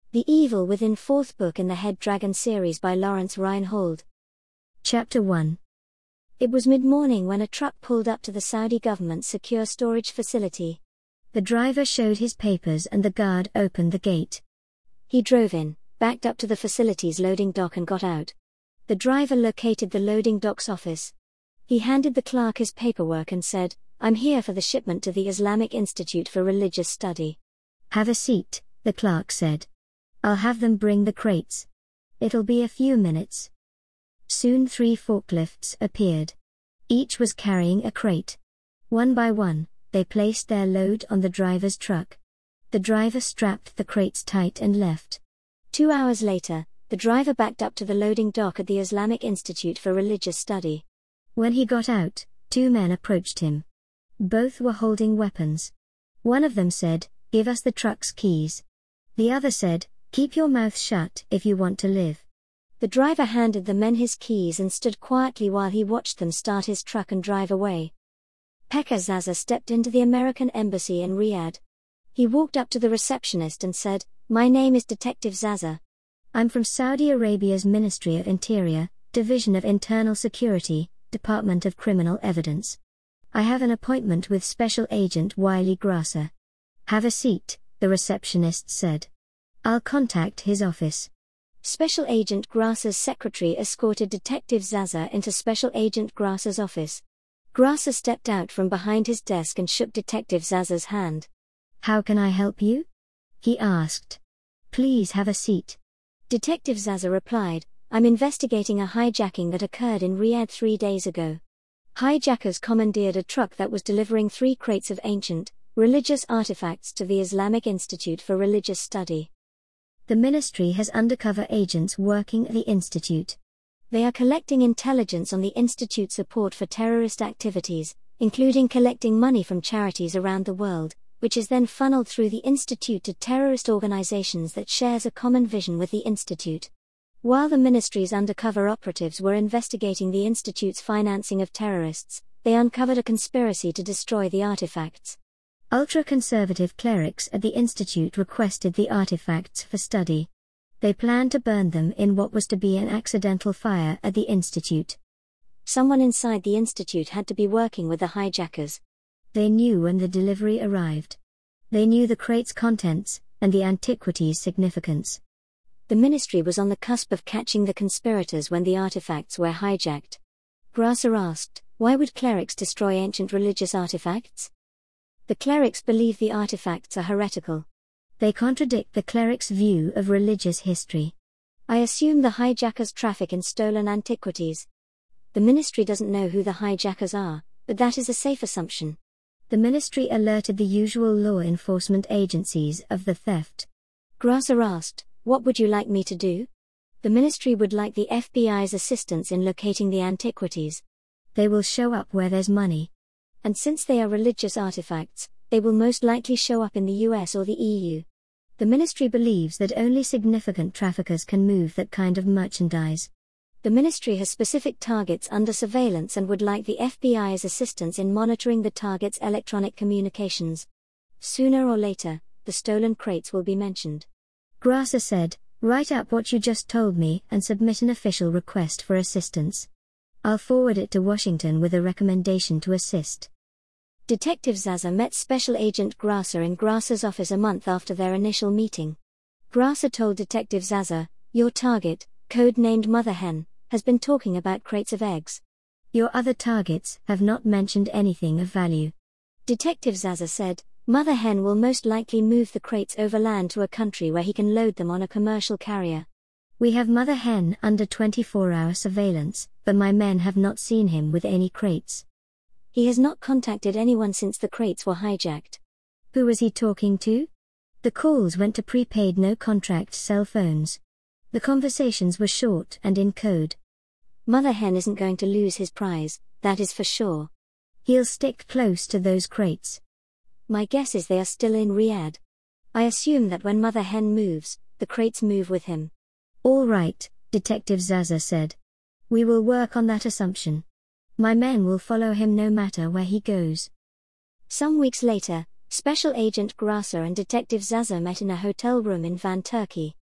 The Evil Within, fourth book in the Head Dragon series by Lawrence Reinhold. Chapter 1. It was mid-morning when a truck pulled up to the Saudi government's secure storage facility. The driver showed his papers and the guard opened the gate. He drove in, backed up to the facility's loading dock and got out. The driver located the loading dock's office. He handed the clerk his paperwork and said, "I'm here for the shipment to the Islamic Institute for Religious Study." "Have a seat," the clerk said. "I'll have them bring the crates. It'll be a few minutes." Soon 3 forklifts appeared. Each was carrying a crate. One by one, they placed their load on the driver's truck. The driver strapped the crates tight and left. 2 hours later, the driver backed up to the loading dock at the Islamic Institute for Religious Study. When he got out, 2 men approached him. Both were holding weapons. One of them said, "Give us the truck's keys." The other said, "Keep your mouth shut if you want to live." The driver handed the men his keys and stood quietly while he watched them start his truck and drive away. Pekka Zaza stepped into the American embassy in Riyadh. He walked up to the receptionist and said, "My name is Detective Zaza. I'm from Saudi Arabia's Ministry of Interior, Division of Internal Security, Department of Criminal Evidence. I have an appointment with Special Agent Wiley Grasser." "Have a seat," the receptionist said. "I'll contact his office." Special Agent Grasser's secretary escorted Detective Zaza into Special Agent Grasser's office. Grasser stepped out from behind his desk and shook Detective Zaza's hand. "How can I help you?" he asked. "Please have a seat." Detective Zaza replied, "I'm investigating a hijacking that occurred in Riyadh 3 days ago. Hijackers commandeered a truck that was delivering 3 crates of ancient, religious artifacts to the Islamic Institute for Religious Study. The ministry has undercover agents working at the institute. They are collecting intelligence on the institute's support for terrorist activities, including collecting money from charities around the world, which is then funneled through the institute to terrorist organizations that shares a common vision with the institute. While the ministry's undercover operatives were investigating the institute's financing of terrorists, they uncovered a conspiracy to destroy the artifacts. Ultra-conservative clerics at the institute requested the artifacts for study. They planned to burn them in what was to be an accidental fire at the institute. Someone inside the institute had to be working with the hijackers. They knew when the delivery arrived. They knew the crate's contents, and the antiquity's significance. The ministry was on the cusp of catching the conspirators when the artifacts were hijacked. Grasser asked, "Why would clerics destroy ancient religious artifacts?" "The clerics believe the artifacts are heretical. They contradict the clerics' view of religious history. I assume the hijackers traffic in stolen antiquities. The ministry doesn't know who the hijackers are, but that is a safe assumption." The ministry alerted the usual law enforcement agencies of the theft. Grasser asked, "What would you like me to do?" "The ministry would like the FBI's assistance in locating the antiquities. They will show up where there's money. And since they are religious artifacts, they will most likely show up in the US or the EU. The ministry believes that only significant traffickers can move that kind of merchandise. The ministry has specific targets under surveillance and would like the FBI's assistance in monitoring the target's electronic communications. Sooner or later, the stolen crates will be mentioned." Grasser said, "Write up what you just told me and submit an official request for assistance. I'll forward it to Washington with a recommendation to assist." Detective Zaza met Special Agent Grasser in Grasser's office a month after their initial meeting. Grasser told Detective Zaza, "Your target, code-named Mother Hen, has been talking about crates of eggs. Your other targets have not mentioned anything of value." Detective Zaza said, "Mother Hen will most likely move the crates overland to a country where he can load them on a commercial carrier. We have Mother Hen under 24-hour surveillance, but my men have not seen him with any crates. He has not contacted anyone since the crates were hijacked." "Who was he talking to?" "The calls went to prepaid no-contract cell phones. The conversations were short and in code. Mother Hen isn't going to lose his prize, that is for sure. He'll stick close to those crates. My guess is they are still in Riyadh. I assume that when Mother Hen moves, the crates move with him." "All right," Detective Zaza said. "We will work on that assumption. My men will follow him no matter where he goes." Some weeks later, Special Agent Grasser and Detective Zaza met in a hotel room in Van Turkey.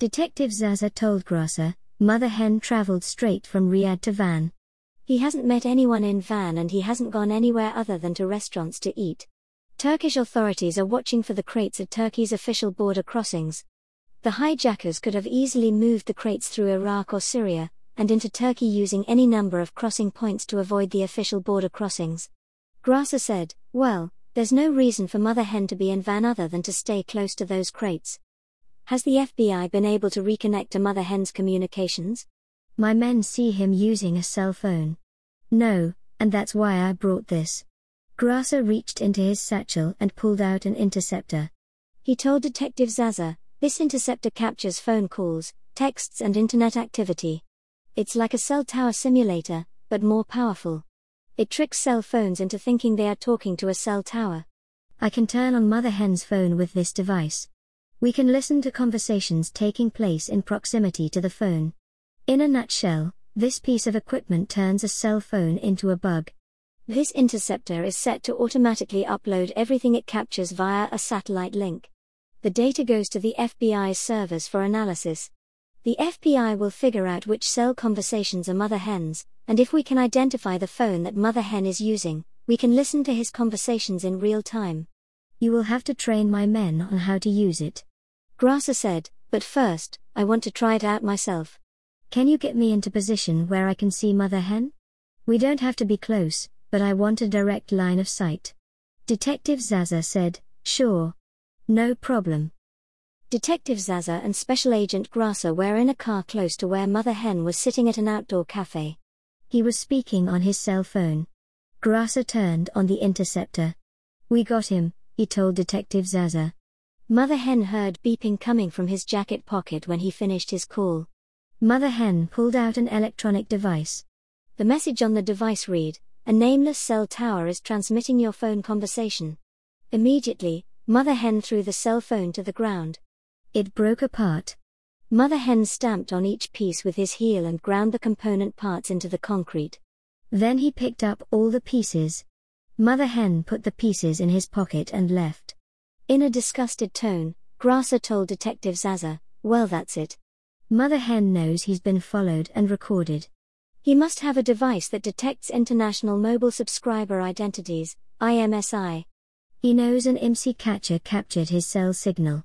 Detective Zaza told Grasa, Mother Hen traveled straight from Riyadh to Van. He hasn't met anyone in Van and he hasn't gone anywhere other than to restaurants to eat. Turkish authorities are watching for the crates at Turkey's official border crossings. The hijackers could have easily moved the crates through Iraq or Syria, and into Turkey using any number of crossing points to avoid the official border crossings. Grasa said, well, there's no reason for Mother Hen to be in Van other than to stay close to those crates. Has the FBI been able to reconnect to Mother Hen's communications? My men see him using a cell phone. No, and that's why I brought this. Grasa reached into his satchel and pulled out an interceptor. He told Detective Zaza, this interceptor captures phone calls, texts and internet activity. It's like a cell tower simulator, but more powerful. It tricks cell phones into thinking they are talking to a cell tower. I can turn on Mother Hen's phone with this device. We can listen to conversations taking place in proximity to the phone. In a nutshell, this piece of equipment turns a cell phone into a bug. This interceptor is set to automatically upload everything it captures via a satellite link. The data goes to the FBI's servers for analysis. The FBI will figure out which cell conversations are Mother Hen's, and if we can identify the phone that Mother Hen is using, we can listen to his conversations in real time. You will have to train my men on how to use it. Grasa said, but first, I want to try it out myself. Can you get me into position where I can see Mother Hen? We don't have to be close, but I want a direct line of sight. Detective Zaza said, sure. No problem. Detective Zaza and Special Agent Grasa were in a car close to where Mother Hen was sitting at an outdoor cafe. He was speaking on his cell phone. Grasa turned on the interceptor. We got him, he told Detective Zaza. Mother Hen heard beeping coming from his jacket pocket when he finished his call. Mother Hen pulled out an electronic device. The message on the device read, a nameless cell tower is transmitting your phone conversation. Immediately, Mother Hen threw the cell phone to the ground. It broke apart. Mother Hen stamped on each piece with his heel and ground the component parts into the concrete. Then he picked up all the pieces. Mother Hen put the pieces in his pocket and left. In a disgusted tone, Grasa told Detective Zaza, well, that's it. Mother Hen knows he's been followed and recorded. He must have a device that detects International Mobile Subscriber Identities, IMSI. He knows an IMSI catcher captured his cell signal.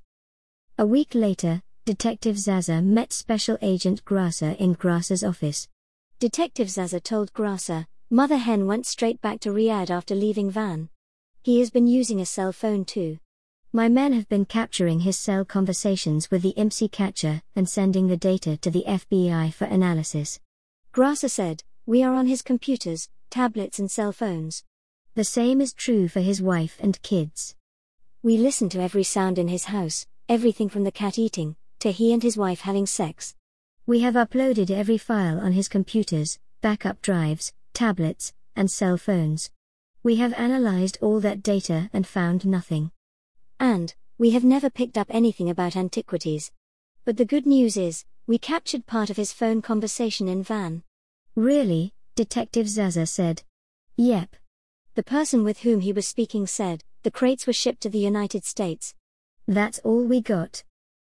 A week later, Detective Zaza met Special Agent Grasa in Grasa's office. Detective Zaza told Grasa, Mother Hen went straight back to Riyadh after leaving Van. He has been using a cell phone too. My men have been capturing his cell conversations with the IMSI catcher and sending the data to the FBI for analysis. Grasa said, we are on his computers, tablets and cell phones. The same is true for his wife and kids. We listen to every sound in his house, everything from the cat eating, to he and his wife having sex. We have uploaded every file on his computers, backup drives, tablets, and cell phones. We have analyzed all that data and found nothing. And, we have never picked up anything about antiquities. But the good news is, we captured part of his phone conversation in Van. Really? Detective Zaza said. Yep. The person with whom he was speaking said, the crates were shipped to the United States. That's all we got.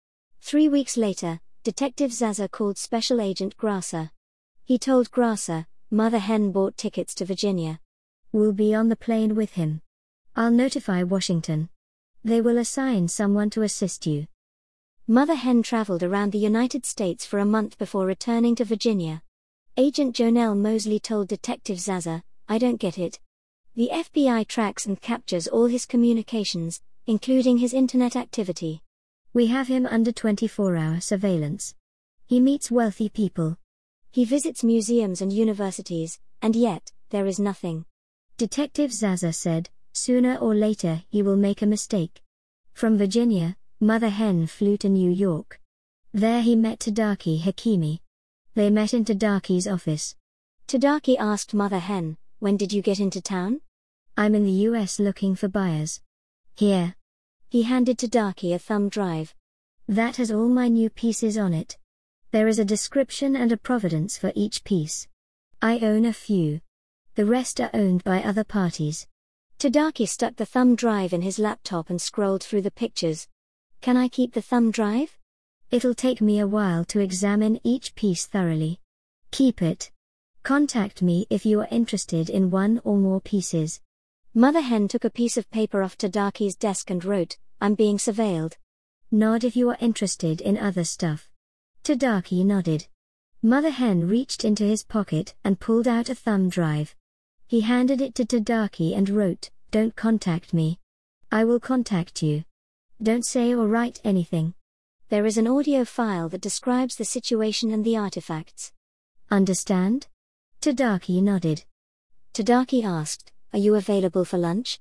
3 weeks later, Detective Zaza called Special Agent Grasa. He told Grasa, Mother Hen bought tickets to Virginia. We'll be on the plane with him. I'll notify Washington. They will assign someone to assist you. Mother Hen traveled around the United States for a month before returning to Virginia. Agent Jonelle Mosley told Detective Zaza, I don't get it. The FBI tracks and captures all his communications, including his internet activity. We have him under 24-hour surveillance. He meets wealthy people. He visits museums and universities, and yet, there is nothing. Detective Zaza said, sooner or later he will make a mistake. From Virginia, Mother Hen flew to New York. There he met Tadaki Hakimi. They met in Tadaki's office. Tadaki asked Mother Hen, when did you get into town? I'm in the US looking for buyers. Here. He handed Tadaki a thumb drive. That has all my new pieces on it. There is a description and a provenance for each piece. I own a few. The rest are owned by other parties. Tadaki stuck the thumb drive in his laptop and scrolled through the pictures. Can I keep the thumb drive? It'll take me a while to examine each piece thoroughly. Keep it. Contact me if you are interested in one or more pieces. Mother Hen took a piece of paper off Tadaki's desk and wrote, I'm being surveilled. Nod if you are interested in other stuff. Tadaki nodded. Mother Hen reached into his pocket and pulled out a thumb drive. He handed it to Tadaki and wrote, Don't contact me. I will contact you. Don't say or write anything. There is an audio file that describes the situation and the artifacts. Understand? Tadaki nodded. Tadaki asked, Are you available for lunch?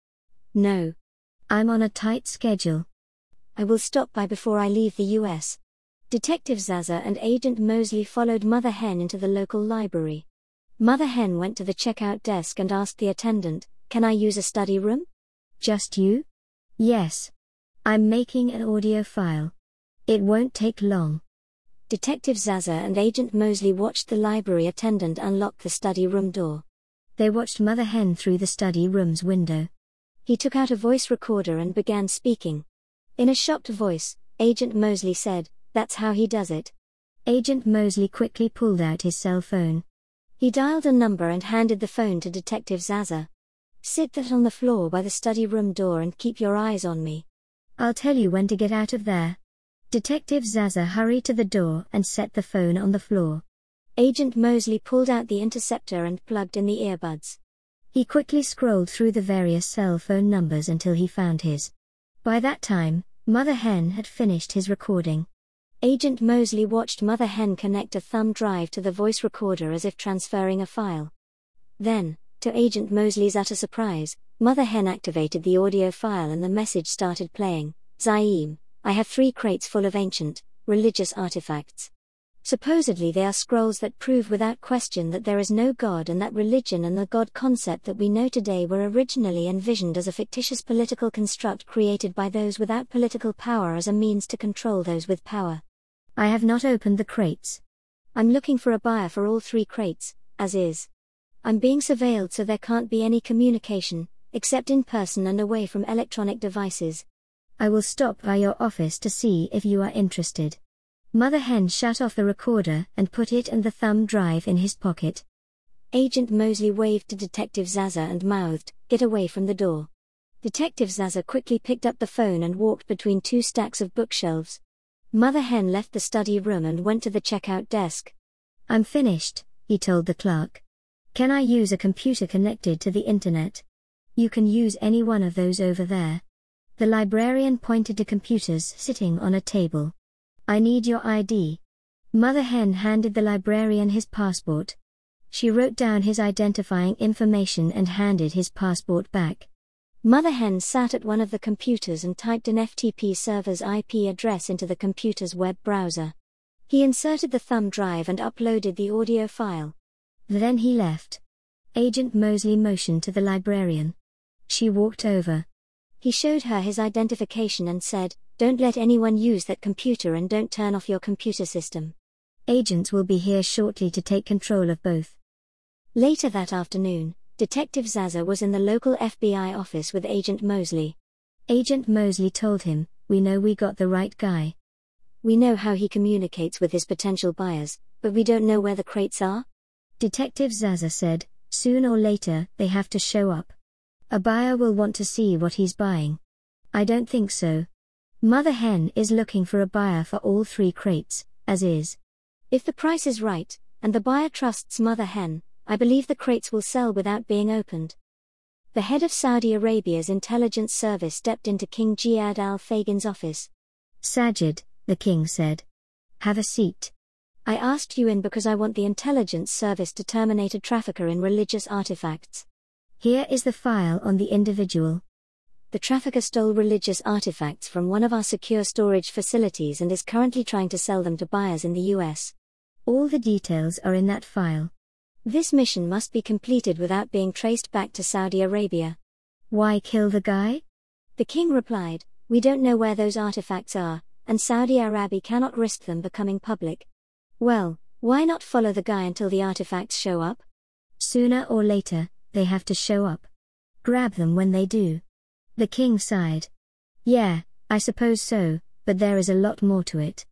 No. I'm on a tight schedule. I will stop by before I leave the US. Detective Zaza and Agent Mosley followed Mother Hen into the local library. Mother Hen went to the checkout desk and asked the attendant, Can I use a study room? Just you? Yes. I'm making an audio file. It won't take long. Detective Zaza and Agent Mosley watched the library attendant unlock the study room door. They watched Mother Hen through the study room's window. He took out a voice recorder and began speaking. In a shocked voice, Agent Mosley said, That's how he does it. Agent Mosley quickly pulled out his cell phone. He dialed a number and handed the phone to Detective Zaza. Sit that on the floor by the study room door and keep your eyes on me. I'll tell you when to get out of there. Detective Zaza hurried to the door and set the phone on the floor. Agent Mosley pulled out the interceptor and plugged in the earbuds. He quickly scrolled through the various cell phone numbers until he found his. By that time, Mother Hen had finished his recording. Agent Mosley watched Mother Hen connect a thumb drive to the voice recorder as if transferring a file. Then, to Agent Mosley's utter surprise, Mother Hen activated the audio file and the message started playing. Zaim, I have 3 crates full of ancient, religious artifacts. Supposedly they are scrolls that prove without question that there is no God and that religion and the God concept that we know today were originally envisioned as a fictitious political construct created by those without political power as a means to control those with power. I have not opened the crates. I'm looking for a buyer for all 3 crates, as is. I'm being surveilled so there can't be any communication, except in person and away from electronic devices. I will stop by your office to see if you are interested. Mother Hen shut off the recorder and put it and the thumb drive in his pocket. Agent Mosley waved to Detective Zaza and mouthed, Get away from the door. Detective Zaza quickly picked up the phone and walked between 2 stacks of bookshelves. Mother Hen left the study room and went to the checkout desk. I'm finished, he told the clerk. Can I use a computer connected to the internet? You can use any one of those over there. The librarian pointed to computers sitting on a table. I need your ID. Mother Hen handed the librarian his passport. She wrote down his identifying information and handed his passport back. Mother Hen sat at one of the computers and typed an FTP server's IP address into the computer's web browser. He inserted the thumb drive and uploaded the audio file. Then he left. Agent Mosley motioned to the librarian. She walked over. He showed her his identification and said, Don't let anyone use that computer and don't turn off your computer system. Agents will be here shortly to take control of both. Later that afternoon, Detective Zaza was in the local FBI office with Agent Mosley. Agent Mosley told him, We know we got the right guy. We know how he communicates with his potential buyers, but we don't know where the crates are. Detective Zaza said, Soon or later, they have to show up. A buyer will want to see what he's buying. I don't think so. Mother Hen is looking for a buyer for all 3 crates, as is. If the price is right, and the buyer trusts Mother Hen, I believe the crates will sell without being opened. The head of Saudi Arabia's intelligence service stepped into King Jihad al-Fagin's office. Sajid, the king said. Have a seat. I asked you in because I want the intelligence service to terminate a trafficker in religious artifacts. Here is the file on the individual. The trafficker stole religious artifacts from one of our secure storage facilities and is currently trying to sell them to buyers in the US. All the details are in that file. This mission must be completed without being traced back to Saudi Arabia. Why kill the guy? The king replied, We don't know where those artifacts are, and Saudi Arabia cannot risk them becoming public. Well, why not follow the guy until the artifacts show up? Sooner or later, they have to show up. Grab them when they do. The king sighed. Yeah, I suppose so, but there is a lot more to it.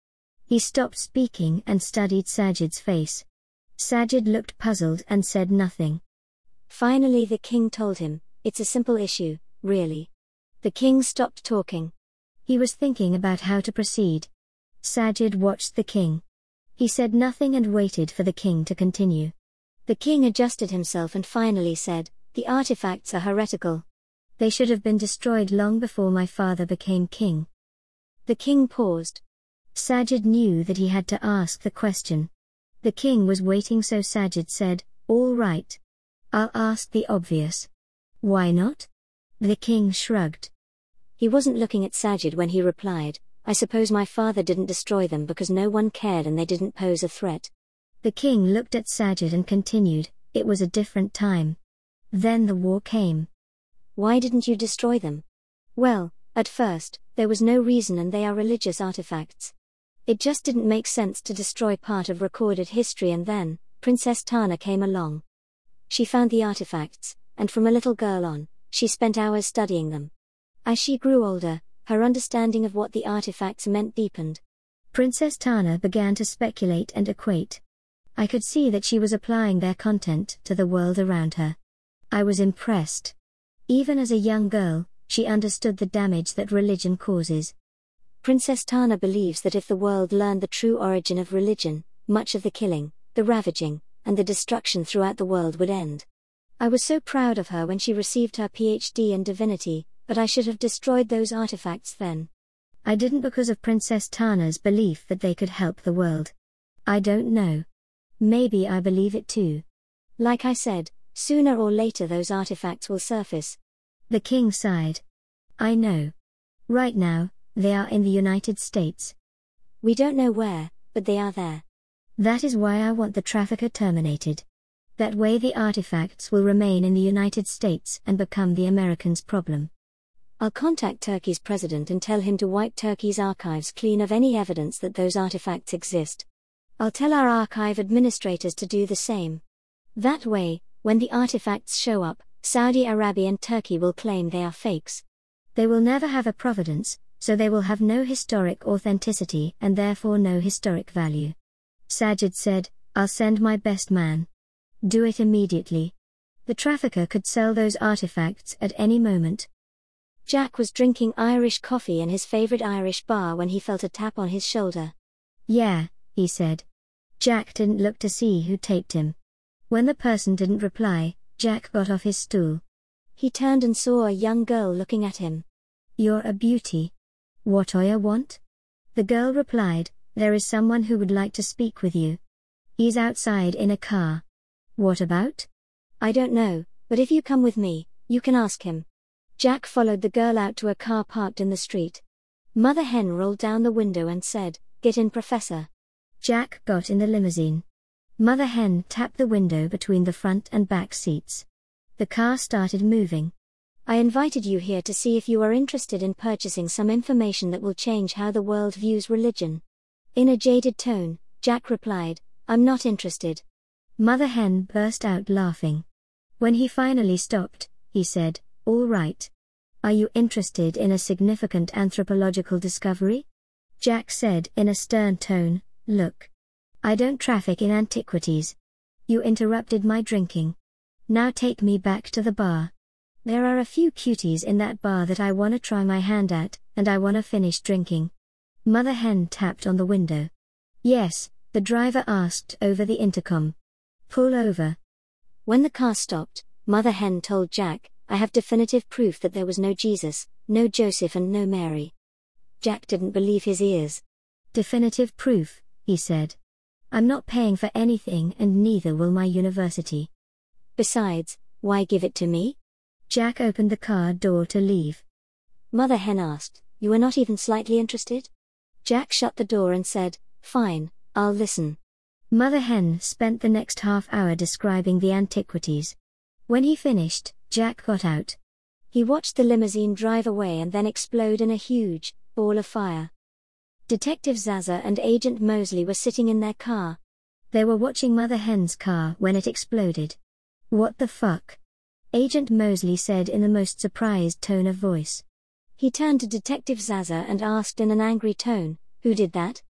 He stopped speaking and studied Sajid's face. Sajid looked puzzled and said nothing. Finally the king told him, "It's a simple issue, really." The king stopped talking. He was thinking about how to proceed. Sajid watched the king. He said nothing and waited for the king to continue. The king adjusted himself and finally said, "The artifacts are heretical. They should have been destroyed long before my father became king." The king paused. Sajid knew that he had to ask the question. The king was waiting, so Sajid said, "All right. I'll ask the obvious." "Why not?" The king shrugged. He wasn't looking at Sajid when he replied, "I suppose my father didn't destroy them because no one cared and they didn't pose a threat." The king looked at Sajid and continued, "It was a different time. Then the war came." "Why didn't you destroy them?" "Well, at first, there was no reason and they are religious artifacts. It just didn't make sense to destroy part of recorded history, and then, Princess Tana came along. She found the artifacts, and from a little girl on, she spent hours studying them. As she grew older, her understanding of what the artifacts meant deepened. Princess Tana began to speculate and equate. I could see that she was applying their content to the world around her. I was impressed. Even as a young girl, she understood the damage that religion causes. Princess Tana believes that if the world learned the true origin of religion, much of the killing, the ravaging, and the destruction throughout the world would end. I was so proud of her when she received her PhD in divinity, but I should have destroyed those artifacts then. I didn't because of Princess Tana's belief that they could help the world. I don't know. Maybe I believe it too. Like I said, sooner or later those artifacts will surface." The king sighed. "I know. Right now, they are in the United States. We don't know where, but they are there. That is why I want the trafficker terminated. That way the artifacts will remain in the United States and become the Americans' problem. I'll contact Turkey's president and tell him to wipe Turkey's archives clean of any evidence that those artifacts exist. I'll tell our archive administrators to do the same. That way, when the artifacts show up, Saudi Arabia and Turkey will claim they are fakes. They will never have a provenance, so they will have no historic authenticity and therefore no historic value." Sajid said, "I'll send my best man. Do it immediately. The trafficker could sell those artifacts at any moment." Jack was drinking Irish coffee in his favorite Irish bar when he felt a tap on his shoulder. "Yeah," he said. Jack didn't look to see who taped him. When the person didn't reply, Jack got off his stool. He turned and saw a young girl looking at him. "You're a beauty. What do you want?" The girl replied, "There is someone who would like to speak with you. He's outside in a car." "What about?" "I don't know, but if you come with me, you can ask him." Jack followed the girl out to a car parked in the street. Mother Hen rolled down the window and said, "Get in, Professor." Jack got in the limousine. Mother Hen tapped the window between the front and back seats. The car started moving. "I invited you here to see if you are interested in purchasing some information that will change how the world views religion." In a jaded tone, Jack replied, "I'm not interested." Mother Hen burst out laughing. When he finally stopped, he said, "All right. Are you interested in a significant anthropological discovery?" Jack said in a stern tone, "Look. I don't traffic in antiquities. You interrupted my drinking. Now take me back to the bar. There are a few cuties in that bar that I wanna try my hand at, and I wanna finish drinking." Mother Hen tapped on the window. "Yes," the driver asked over the intercom. "Pull over." When the car stopped, Mother Hen told Jack, "I have definitive proof that there was no Jesus, no Joseph and no Mary." Jack didn't believe his ears. "Definitive proof," he said. "I'm not paying for anything and neither will my university. Besides, why give it to me?" Jack opened the car door to leave. Mother Hen asked, "You are not even slightly interested?" Jack shut the door and said, "Fine, I'll listen." Mother Hen spent the next half hour describing the antiquities. When he finished, Jack got out. He watched the limousine drive away and then explode in a huge ball of fire. Detective Zaza and Agent Mosley were sitting in their car. They were watching Mother Hen's car when it exploded. "What the fuck?" Agent Mosley said in the most surprised tone of voice. He turned to Detective Zaza and asked in an angry tone, "Who did that?"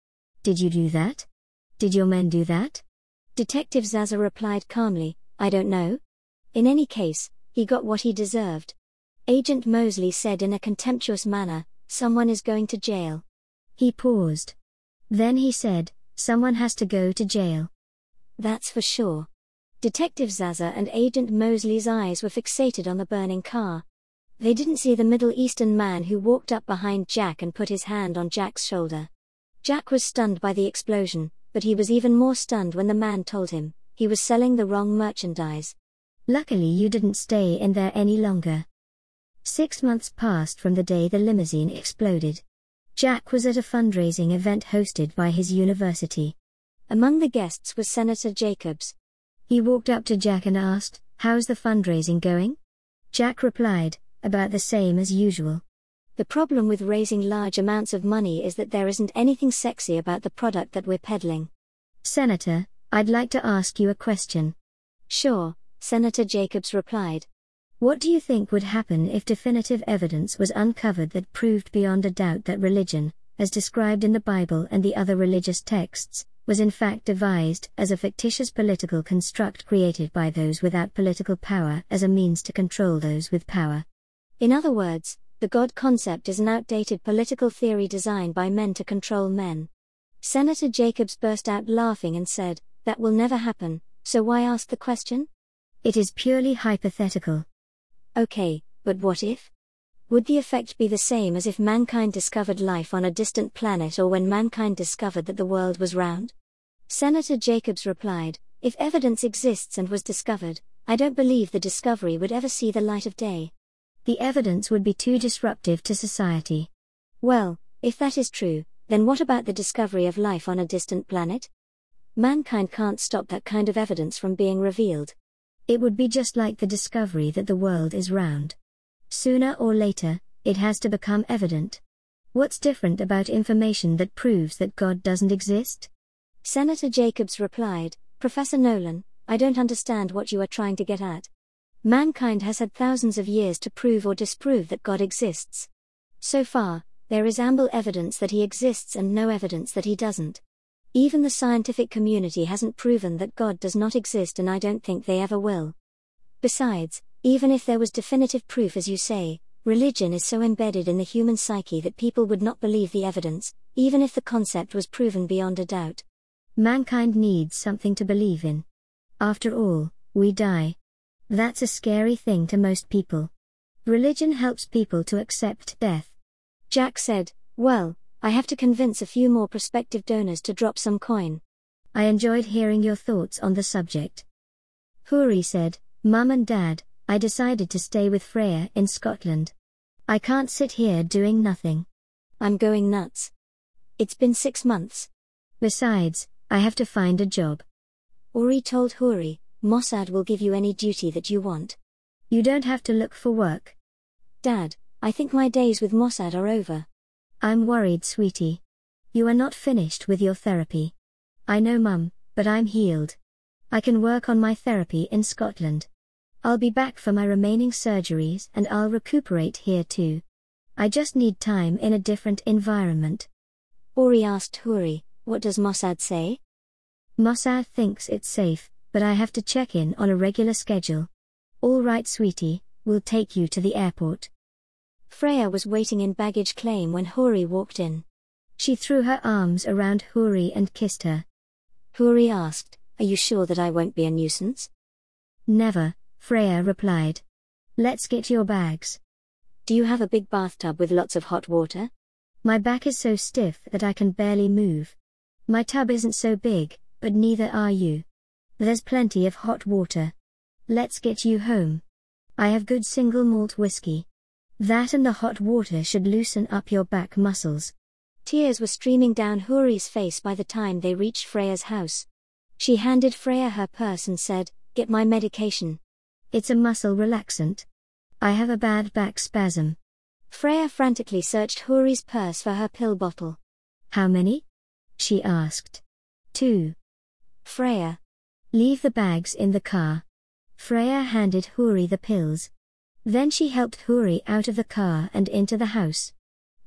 Did you do that? Did your men do that? Detective Zaza replied calmly, I don't know. In any case, he got what he deserved. Agent Mosley said in a contemptuous manner, someone is going to jail. He paused. Then he said, someone has to go to jail. That's for sure. Detective Zaza and Agent Mosley's eyes were fixated on the burning car. They didn't see the Middle Eastern man who walked up behind Jack and put his hand on Jack's shoulder. Jack was stunned by the explosion, but he was even more stunned when the man told him he was selling the wrong merchandise. Luckily you didn't stay in there any longer. 6 months passed from the day the limousine exploded. Jack was at a fundraising event hosted by his university. Among the guests was Senator Jacobs. He walked up to Jack and asked, how's the fundraising going? Jack replied, about the same as usual. The problem with raising large amounts of money is that there isn't anything sexy about the product that we're peddling. Senator, I'd like to ask you a question. Sure, Senator Jacobs replied. What do you think would happen if definitive evidence was uncovered that proved beyond a doubt that religion, as described in the Bible and the other religious texts, was in fact devised as a fictitious political construct created by those without political power as a means to control those with power? In other words, the God concept is an outdated political theory designed by men to control men. Senator Jacobs burst out laughing and said, that will never happen, so why ask the question? It is purely hypothetical. Okay, but what if? Would the effect be the same as if mankind discovered life on a distant planet or when mankind discovered that the world was round? Senator Jacobs replied, if evidence exists and was discovered, I don't believe the discovery would ever see the light of day. The evidence would be too disruptive to society. Well, if that is true, then what about the discovery of life on a distant planet? Mankind can't stop that kind of evidence from being revealed. It would be just like the discovery that the world is round. Sooner or later, it has to become evident. What's different about information that proves that God doesn't exist? Senator Jacobs replied, Professor Nolan, I don't understand what you are trying to get at. Mankind has had thousands of years to prove or disprove that God exists. So far, there is ample evidence that he exists and no evidence that he doesn't. Even the scientific community hasn't proven that God does not exist, and I don't think they ever will. Besides, even if there was definitive proof as you say, religion is so embedded in the human psyche that people would not believe the evidence, even if the concept was proven beyond a doubt. Mankind needs something to believe in. After all, we die. That's a scary thing to most people. Religion helps people to accept death. Jack said, well, I have to convince a few more prospective donors to drop some coin. I enjoyed hearing your thoughts on the subject. Huri said, Mum and Dad, I decided to stay with Freya in Scotland. I can't sit here doing nothing. I'm going nuts. It's been 6 months. Besides, I have to find a job. Uri told Huri, Mossad will give you any duty that you want. You don't have to look for work. Dad, I think my days with Mossad are over. I'm worried, sweetie. You are not finished with your therapy. I know, Mum, but I'm healed. I can work on my therapy in Scotland. I'll be back for my remaining surgeries and I'll recuperate here too. I just need time in a different environment. Uri asked Huri, what does Mossad say? Mossad thinks it's safe, but I have to check in on a regular schedule. All right, sweetie, we'll take you to the airport. Freya was waiting in baggage claim when Huri walked in. She threw her arms around Huri and kissed her. Huri asked, are you sure that I won't be a nuisance? Never, Freya replied. Let's get your bags. Do you have a big bathtub with lots of hot water? My back is so stiff that I can barely move. My tub isn't so big, but neither are you. There's plenty of hot water. Let's get you home. I have good single malt whiskey. That and the hot water should loosen up your back muscles. Tears were streaming down Huri's face by the time they reached Freya's house. She handed Freya her purse and said, get my medication. It's a muscle relaxant. I have a bad back spasm. Freya frantically searched Huri's purse for her pill bottle. How many? She asked. 2. Freya. Leave the bags in the car. Freya handed Huri the pills. Then she helped Huri out of the car and into the house.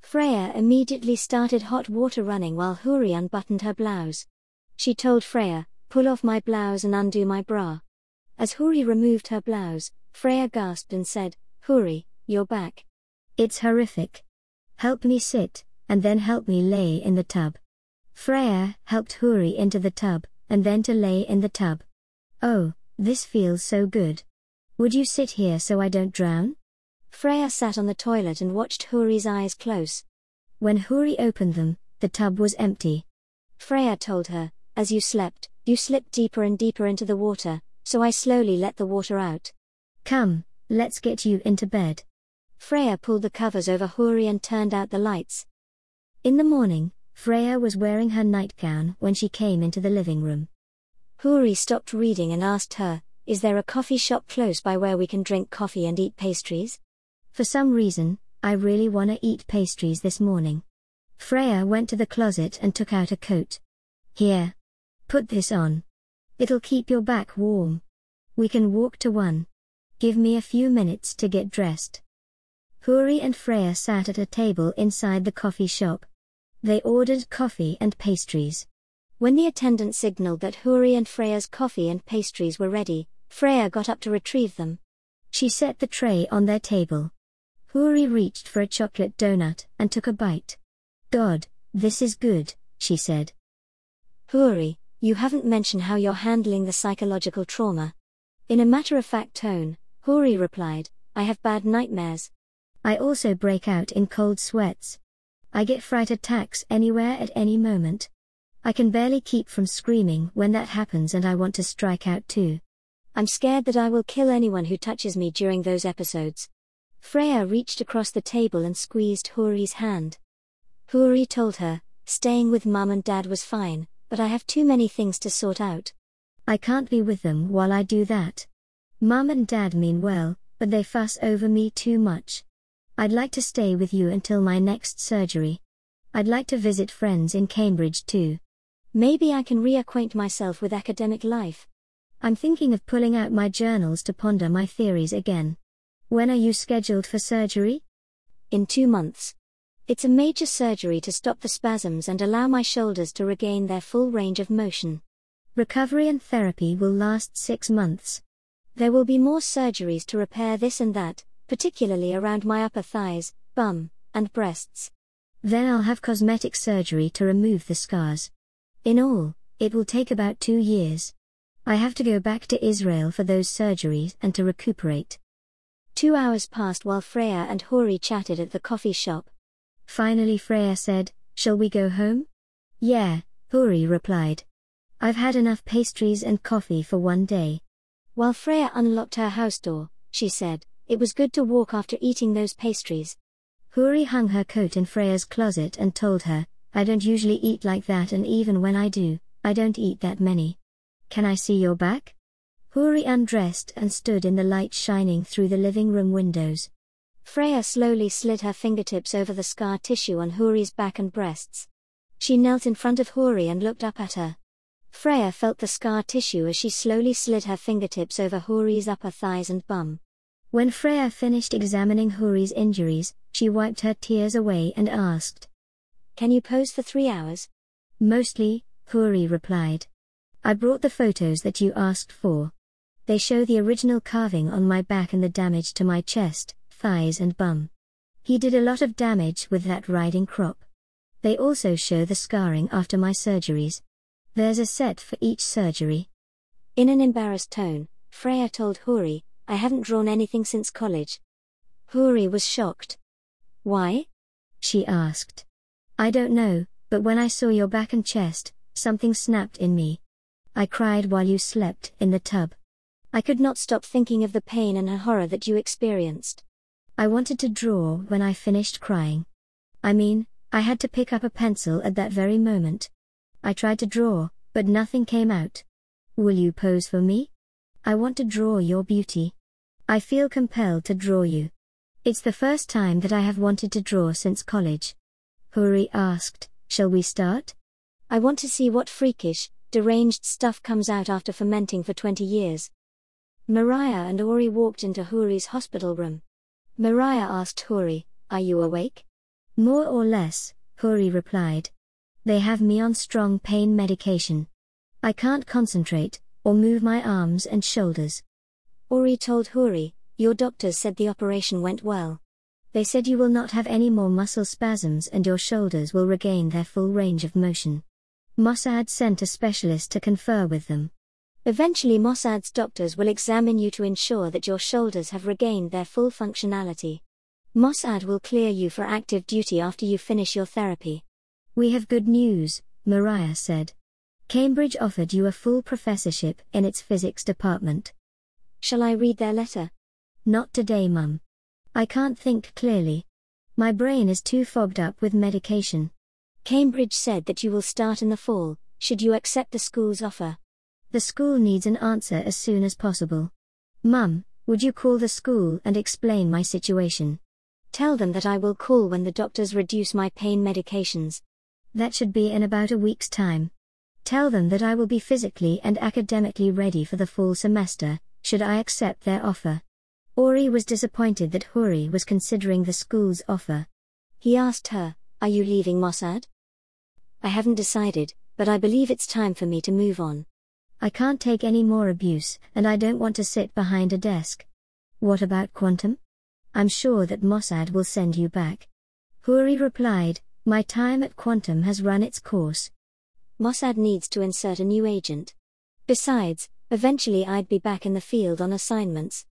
Freya immediately started hot water running while Huri unbuttoned her blouse. She told Freya, "Pull off my blouse and undo my bra." As Huri removed her blouse, Freya gasped and said, "Huri, you're back. It's horrific. Help me sit, and then help me lay in the tub." Freya helped Huri into the tub, and then to lay in the tub. "Oh, this feels so good. Would you sit here so I don't drown?" Freya sat on the toilet and watched Huri's eyes close. When Huri opened them, the tub was empty. Freya told her, "As you slipped deeper and deeper into the water, so I slowly let the water out. Come, let's get you into bed." Freya pulled the covers over Huri and turned out the lights. In the morning, Freya was wearing her nightgown when she came into the living room. Huri stopped reading and asked her, "Is there a coffee shop close by where we can drink coffee and eat pastries? For some reason, I really wanna eat pastries this morning." Freya went to the closet and took out a coat. "Here. Put this on. It'll keep your back warm. We can walk to one. Give me a few minutes to get dressed." Huri and Freya sat at a table inside the coffee shop. They ordered coffee and pastries. When the attendant signaled that Huri and Freya's coffee and pastries were ready, Freya got up to retrieve them. She set the tray on their table. Huri reached for a chocolate donut and took a bite. "God, this is good," she said. "Huri, you haven't mentioned how you're handling the psychological trauma." In a matter-of-fact tone, Huri replied, "I have bad nightmares. I also break out in cold sweats. I get fright attacks anywhere at any moment. I can barely keep from screaming when that happens, and I want to strike out too. I'm scared that I will kill anyone who touches me during those episodes." Freya reached across the table and squeezed Huri's hand. Huri told her, "Staying with Mum and Dad was fine, but I have too many things to sort out. I can't be with them while I do that. Mum and Dad mean well, but they fuss over me too much. I'd like to stay with you until my next surgery. I'd like to visit friends in Cambridge too. Maybe I can reacquaint myself with academic life. I'm thinking of pulling out my journals to ponder my theories again. When are you scheduled for surgery?" "In 2 months. It's a major surgery to stop the spasms and allow my shoulders to regain their full range of motion. Recovery and therapy will last 6 months. There will be more surgeries to repair this and that, particularly around my upper thighs, bum, and breasts. Then I'll have cosmetic surgery to remove the scars. In all, it will take about 2 years. I have to go back to Israel for those surgeries and to recuperate." 2 hours passed while Freya and Huri chatted at the coffee shop. Finally Freya said, "Shall we go home?" "Yeah," Huri replied. "I've had enough pastries and coffee for one day." While Freya unlocked her house door, she said, "It was good to walk after eating those pastries." Huri hung her coat in Freya's closet and told her, "I don't usually eat like that, and even when I do, I don't eat that many. Can I see your back?" Huri undressed and stood in the light shining through the living room windows. Freya slowly slid her fingertips over the scar tissue on Huri's back and breasts. She knelt in front of Huri and looked up at her. Freya felt the scar tissue as she slowly slid her fingertips over Huri's upper thighs and bum. When Freya finished examining Huri's injuries, she wiped her tears away and asked, "Can you pose for 3 hours?" "Mostly," Huri replied. "I brought the photos that you asked for. They show the original carving on my back and the damage to my chest, thighs and bum. He did a lot of damage with that riding crop. They also show the scarring after my surgeries. There's a set for each surgery." In an embarrassed tone, Freya told Huri, "I haven't drawn anything since college." Huri was shocked. "Why?" she asked. "I don't know, but when I saw your back and chest, something snapped in me. I cried while you slept in the tub. I could not stop thinking of the pain and horror that you experienced. I wanted to draw when I finished crying. I mean, I had to pick up a pencil at that very moment. I tried to draw, but nothing came out. Will you pose for me? I want to draw your beauty. I feel compelled to draw you. It's the first time that I have wanted to draw since college." Huri asked, "Shall we start? I want to see what freakish, deranged stuff comes out after fermenting for 20 years. Mariah and Ori walked into Huri's hospital room. Mariah asked Huri, "Are you awake?" More or less, Huri replied. They have me on strong pain medication. I can't concentrate, or move my arms and shoulders. Ori told Huri, your doctors said the operation went well. They said you will not have any more muscle spasms and your shoulders will regain their full range of motion. Mossad sent a specialist to confer with them. Eventually Mossad's doctors will examine you to ensure that your shoulders have regained their full functionality. Mossad will clear you for active duty after you finish your therapy. We have good news, Mariah said. Cambridge offered you a full professorship in its physics department. Shall I read their letter? Not today, Mum. I can't think clearly. My brain is too fogged up with medication. Cambridge said that you will start in the fall, should you accept the school's offer. The school needs an answer as soon as possible. Mum, would you call the school and explain my situation? Tell them that I will call when the doctors reduce my pain medications. That should be in about a week's time. Tell them that I will be physically and academically ready for the fall semester, should I accept their offer. Ori was disappointed that Huri was considering the school's offer. He asked her, are you leaving Mossad? I haven't decided, but I believe it's time for me to move on. I can't take any more abuse, and I don't want to sit behind a desk. What about Quantum? I'm sure that Mossad will send you back. Huri replied, my time at Quantum has run its course. Mossad needs to insert a new agent. Besides, eventually I'd be back in the field on assignments.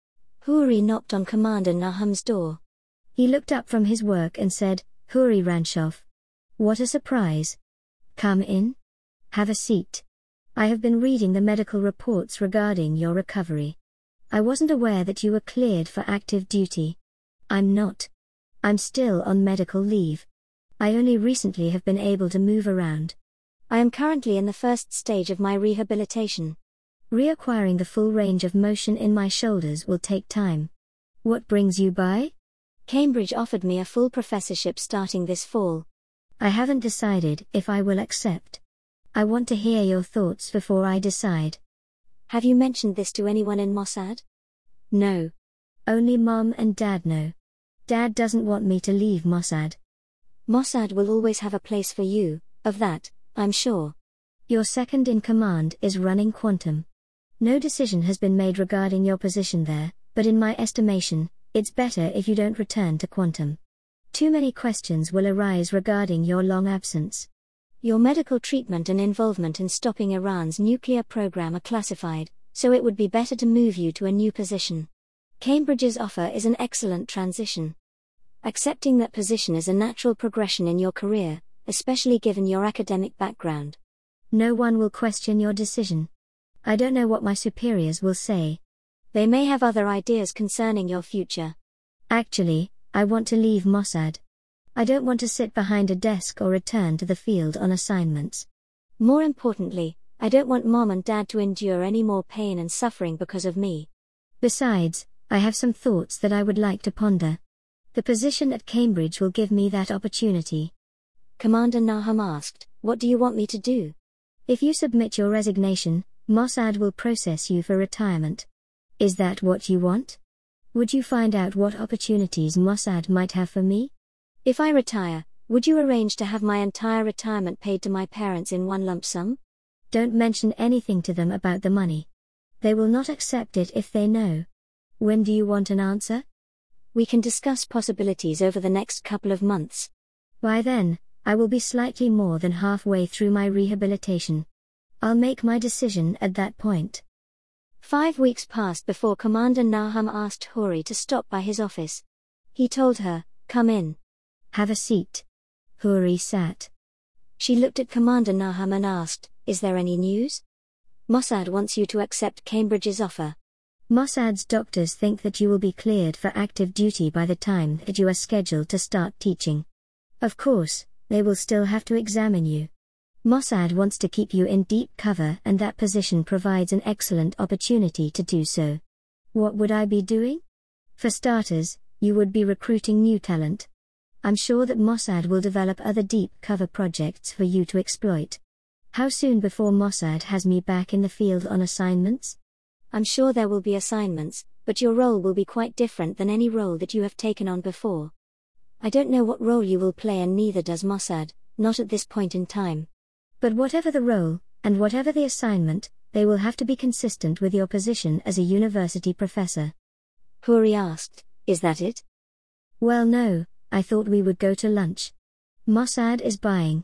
Huri knocked on Commander Naham's door. He looked up from his work and said, Huri Ranshov. What a surprise. Come in. Have a seat. I have been reading the medical reports regarding your recovery. I wasn't aware that you were cleared for active duty. I'm not. I'm still on medical leave. I only recently have been able to move around. I am currently in the first stage of my rehabilitation. Reacquiring the full range of motion in my shoulders will take time. What brings you by? Cambridge offered me a full professorship starting this fall. I haven't decided if I will accept. I want to hear your thoughts before I decide. Have you mentioned this to anyone in Mossad? No. Only Mom and Dad know. Dad doesn't want me to leave Mossad. Mossad will always have a place for you, of that, I'm sure. Your second in command is running Quantum. No decision has been made regarding your position there, but in my estimation, it's better if you don't return to Quantum. Too many questions will arise regarding your long absence. Your medical treatment and involvement in stopping Iran's nuclear program are classified, so it would be better to move you to a new position. Cambridge's offer is an excellent transition. Accepting that position is a natural progression in your career, especially given your academic background. No one will question your decision. I don't know what my superiors will say. They may have other ideas concerning your future. Actually, I want to leave Mossad. I don't want to sit behind a desk or return to the field on assignments. More importantly, I don't want Mom and Dad to endure any more pain and suffering because of me. Besides, I have some thoughts that I would like to ponder. The position at Cambridge will give me that opportunity. Commander Nahum asked, what do you want me to do? If you submit your resignation, Mossad will process you for retirement. Is that what you want? Would you find out what opportunities Mossad might have for me? If I retire, would you arrange to have my entire retirement paid to my parents in one lump sum? Don't mention anything to them about the money. They will not accept it if they know. When do you want an answer? We can discuss possibilities over the next couple of months. By then, I will be slightly more than halfway through my rehabilitation. I'll make my decision at that point. 5 weeks passed before Commander Nahum asked Huri to stop by his office. He told her, come in. Have a seat. Huri sat. She looked at Commander Nahum and asked, is there any news? Mossad wants you to accept Cambridge's offer. Mossad's doctors think that you will be cleared for active duty by the time that you are scheduled to start teaching. Of course, they will still have to examine you. Mossad wants to keep you in deep cover and that position provides an excellent opportunity to do so. What would I be doing? For starters, you would be recruiting new talent. I'm sure that Mossad will develop other deep cover projects for you to exploit. How soon before Mossad has me back in the field on assignments? I'm sure there will be assignments, but your role will be quite different than any role that you have taken on before. I don't know what role you will play, and neither does Mossad, not at this point in time. But whatever the role, and whatever the assignment, they will have to be consistent with your position as a university professor. Huri asked, Is that it? Well, no, I thought we would go to lunch. Mossad is buying.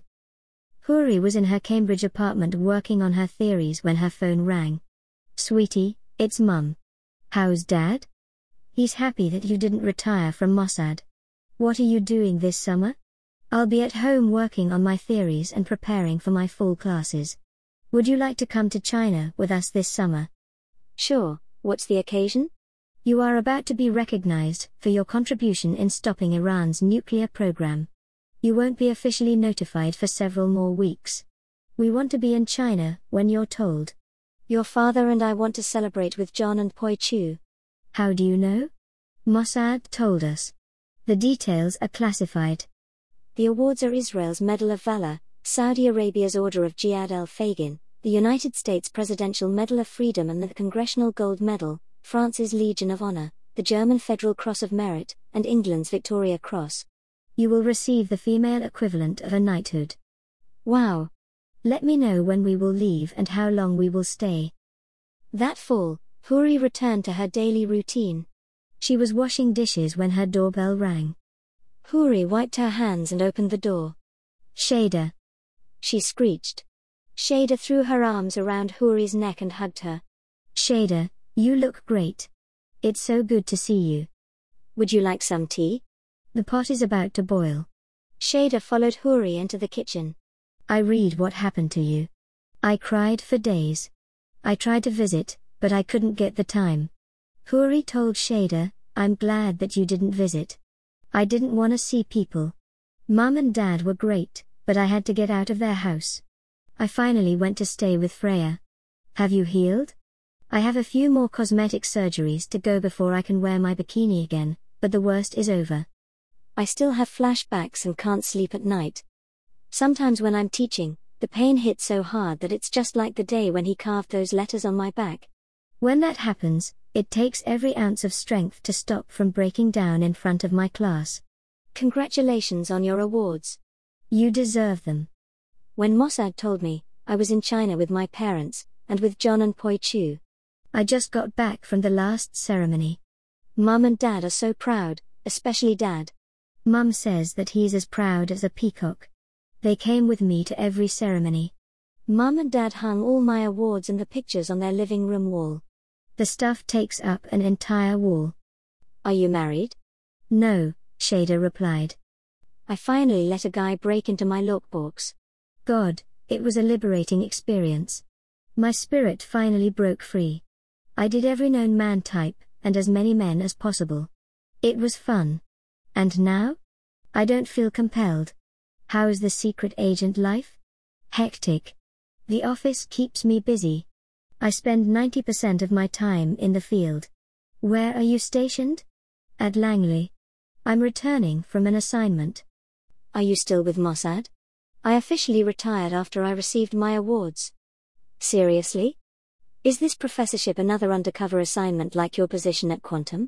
Huri was in her Cambridge apartment working on her theories when her phone rang. Sweetie, it's Mum. How's Dad? He's happy that you didn't retire from Mossad. What are you doing this summer? I'll be at home working on my theories and preparing for my fall classes. Would you like to come to China with us this summer? Sure, what's the occasion? You are about to be recognized for your contribution in stopping Iran's nuclear program. You won't be officially notified for several more weeks. We want to be in China when you're told. Your father and I want to celebrate with John and Poi Chu. How do you know? Mossad told us. The details are classified. The awards are Israel's Medal of Valor, Saudi Arabia's Order of Jihad al-Fagin, the United States Presidential Medal of Freedom and the Congressional Gold Medal, France's Legion of Honor, the German Federal Cross of Merit, and England's Victoria Cross. You will receive the female equivalent of a knighthood. Wow! Let me know when we will leave and how long we will stay. That fall, Huri returned to her daily routine. She was washing dishes when her doorbell rang. Huri wiped her hands and opened the door. Shada! She screeched. Shada threw her arms around Huri's neck and hugged her. Shada, you look great. It's so good to see you. Would you like some tea? The pot is about to boil. Shada followed Huri into the kitchen. I read what happened to you. I cried for days. I tried to visit, but I couldn't get the time. Huri told Shada, I'm glad that you didn't visit. I didn't want to see people. Mum and Dad were great, but I had to get out of their house. I finally went to stay with Freya. Have you healed? I have a few more cosmetic surgeries to go before I can wear my bikini again, but the worst is over. I still have flashbacks and can't sleep at night. Sometimes when I'm teaching, the pain hits so hard that it's just like the day when he carved those letters on my back. When that happens, it takes every ounce of strength to stop from breaking down in front of my class. Congratulations on your awards. You deserve them. When Mossad told me, I was in China with my parents, and with John and Poi Chu. I just got back from the last ceremony. Mum and Dad are so proud, especially Dad. Mum says that he's as proud as a peacock. They came with me to every ceremony. Mum and Dad hung all my awards and the pictures on their living room wall. The stuff takes up an entire wall. Are you married? No, Shada replied. I finally let a guy break into my lookbooks. God, it was a liberating experience. My spirit finally broke free. I did every known man type, and as many men as possible. It was fun. And now? I don't feel compelled. How is the secret agent life? Hectic. The office keeps me busy. I spend 90% of my time in the field. Where are you stationed? At Langley. I'm returning from an assignment. Are you still with Mossad? I officially retired after I received my awards. Seriously? Is this professorship another undercover assignment like your position at Quantum?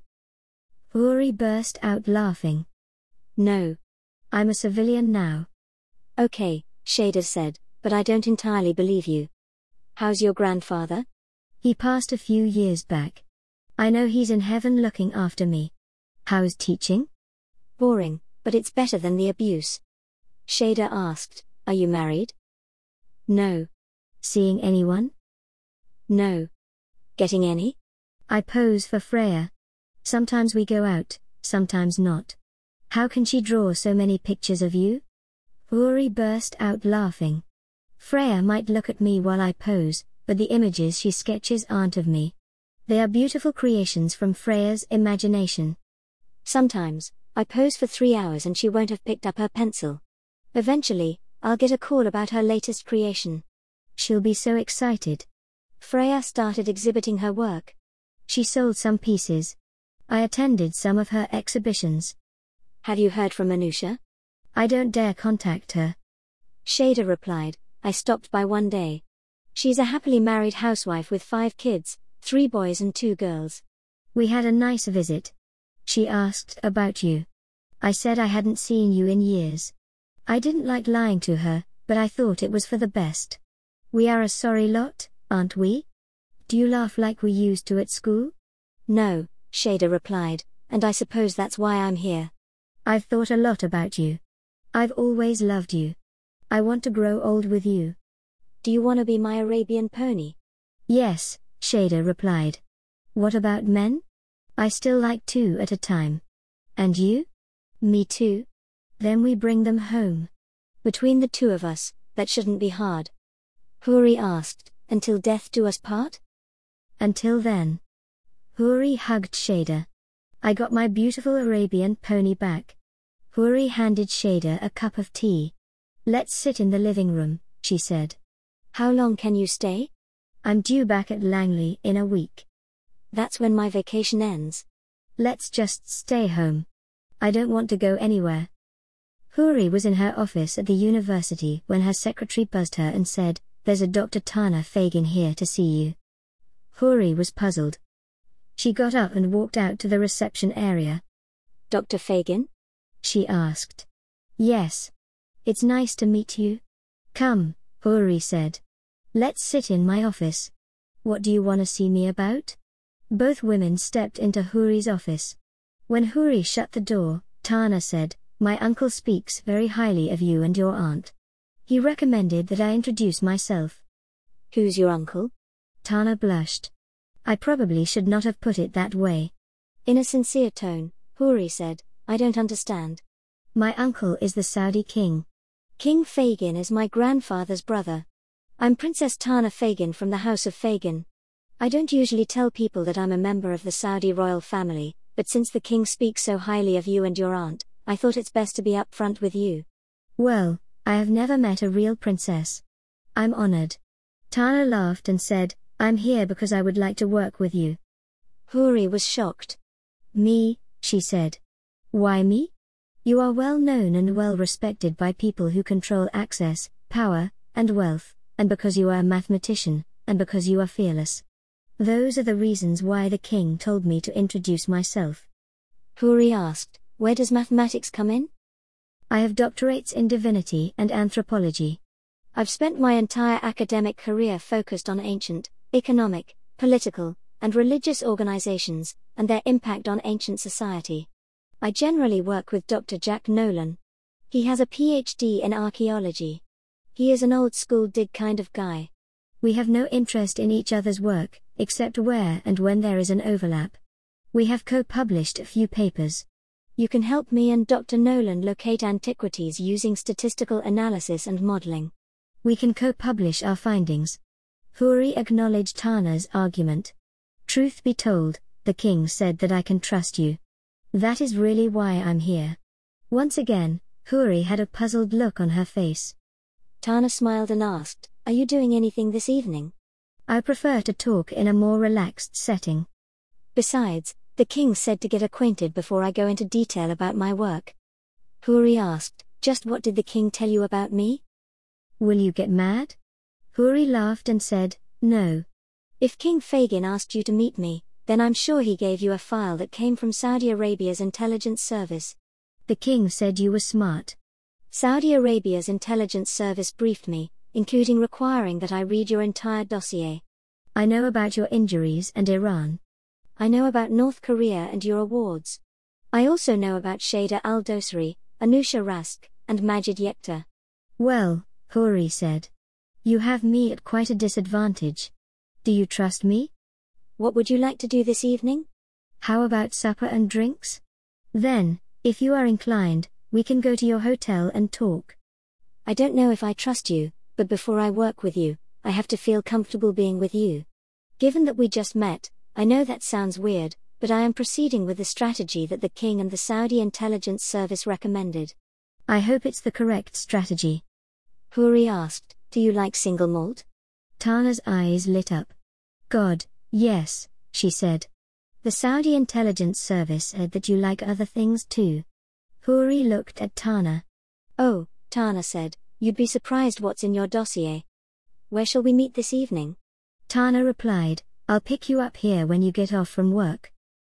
Huri burst out laughing. No. I'm a civilian now. Okay, Shada said, but I don't entirely believe you. How's your grandfather? He passed a few years back. I know he's in heaven looking after me. How's teaching? Boring, but it's better than the abuse. Shada asked, Are you married? No. Seeing anyone? No. Getting any? I pose for Freya. Sometimes we go out, sometimes not. How can she draw so many pictures of you? Huri burst out laughing. Freya might look at me while I pose, but the images she sketches aren't of me. They are beautiful creations from Freya's imagination. Sometimes, I pose for 3 hours and she won't have picked up her pencil. Eventually, I'll get a call about her latest creation. She'll be so excited. Freya started exhibiting her work. She sold some pieces. I attended some of her exhibitions. Have you heard from Manusha? I don't dare contact her. Shada replied, I stopped by one day. She's a happily married housewife with 5 kids, 3 boys and 2 girls. We had a nice visit. She asked about you. I said I hadn't seen you in years. I didn't like lying to her, but I thought it was for the best. We are a sorry lot, aren't we? Do you laugh like we used to at school? No, Shada replied, and I suppose that's why I'm here. I've thought a lot about you. I've always loved you. I want to grow old with you. Do you want to be my Arabian pony? Yes, Shada replied. What about men? I still like 2 at a time. And you? Me too. Then we bring them home. Between the 2 of us, that shouldn't be hard. Huri asked, until death do us part? Until then. Huri hugged Shada. I got my beautiful Arabian pony back. Huri handed Shada a cup of tea. Let's sit in the living room, she said. How long can you stay? I'm due back at Langley in a week. That's when my vacation ends. Let's just stay home. I don't want to go anywhere. Huri was in her office at the university when her secretary buzzed her and said, "There's a Dr. Tana Fagin here to see you." Huri was puzzled. She got up and walked out to the reception area. Dr. Fagin? She asked. Yes. It's nice to meet you. Come, Huri said. Let's sit in my office. What do you want to see me about? Both women stepped into Huri's office. When Huri shut the door, Tana said, "My uncle speaks very highly of you and your aunt. He recommended that I introduce myself." Who's your uncle? Tana blushed. I probably should not have put it that way. In a sincere tone, Huri said, "I don't understand." My uncle is the Saudi king. King Fagin is my grandfather's brother. I'm Princess Tana Fagin from the House of Fagin. I don't usually tell people that I'm a member of the Saudi royal family, but since the king speaks so highly of you and your aunt, I thought it's best to be upfront with you. Well, I have never met a real princess. I'm honored. Tana laughed and said, "I'm here because I would like to work with you." Huri was shocked. Me, she said. Why me? You are well known and well respected by people who control access, power, and wealth, and because you are a mathematician, and because you are fearless. Those are the reasons why the king told me to introduce myself. Huri asked, "Where does mathematics come in?" I have doctorates in divinity and anthropology. I've spent my entire academic career focused on ancient, economic, political, and religious organizations, and their impact on ancient society. I generally work with Dr. Jack Nolan. He has a PhD in archaeology. He is an old-school dig kind of guy. We have no interest in each other's work, except where and when there is an overlap. We have co-published a few papers. You can help me and Dr. Nolan locate antiquities using statistical analysis and modeling. We can co-publish our findings. Huri acknowledged Tana's argument. Truth be told, the king said that I can trust you. That is really why I'm here. Once again, Huri had a puzzled look on her face. Tana smiled and asked, "Are you doing anything this evening?" I prefer to talk in a more relaxed setting. Besides, the king said to get acquainted before I go into detail about my work. Huri asked, "Just what did the king tell you about me?" Will you get mad? Huri laughed and said, "No." If King Fagin asked you to meet me, then I'm sure he gave you a file that came from Saudi Arabia's intelligence service. The king said you were smart. Saudi Arabia's intelligence service briefed me, including requiring that I read your entire dossier. I know about your injuries and Iran. I know about North Korea and your awards. I also know about Shada al-Dosari, Anusha Rask, and Majid Yekta. Well, Huri said. You have me at quite a disadvantage. Do you trust me? What would you like to do this evening? How about supper and drinks? Then, if you are inclined, we can go to your hotel and talk. I don't know if I trust you, but before I work with you, I have to feel comfortable being with you. Given that we just met, I know that sounds weird, but I am proceeding with the strategy that the king and the Saudi intelligence service recommended. I hope it's the correct strategy. Huri asked, "Do you like single malt?" Tana's eyes lit up. God, yes, she said. The Saudi intelligence service said that you like other things too. Huri looked at Tana. Oh, Tana said, "You'd be surprised what's in your dossier. Where shall we meet this evening?" Tana replied, "I'll pick you up here when you get off from work."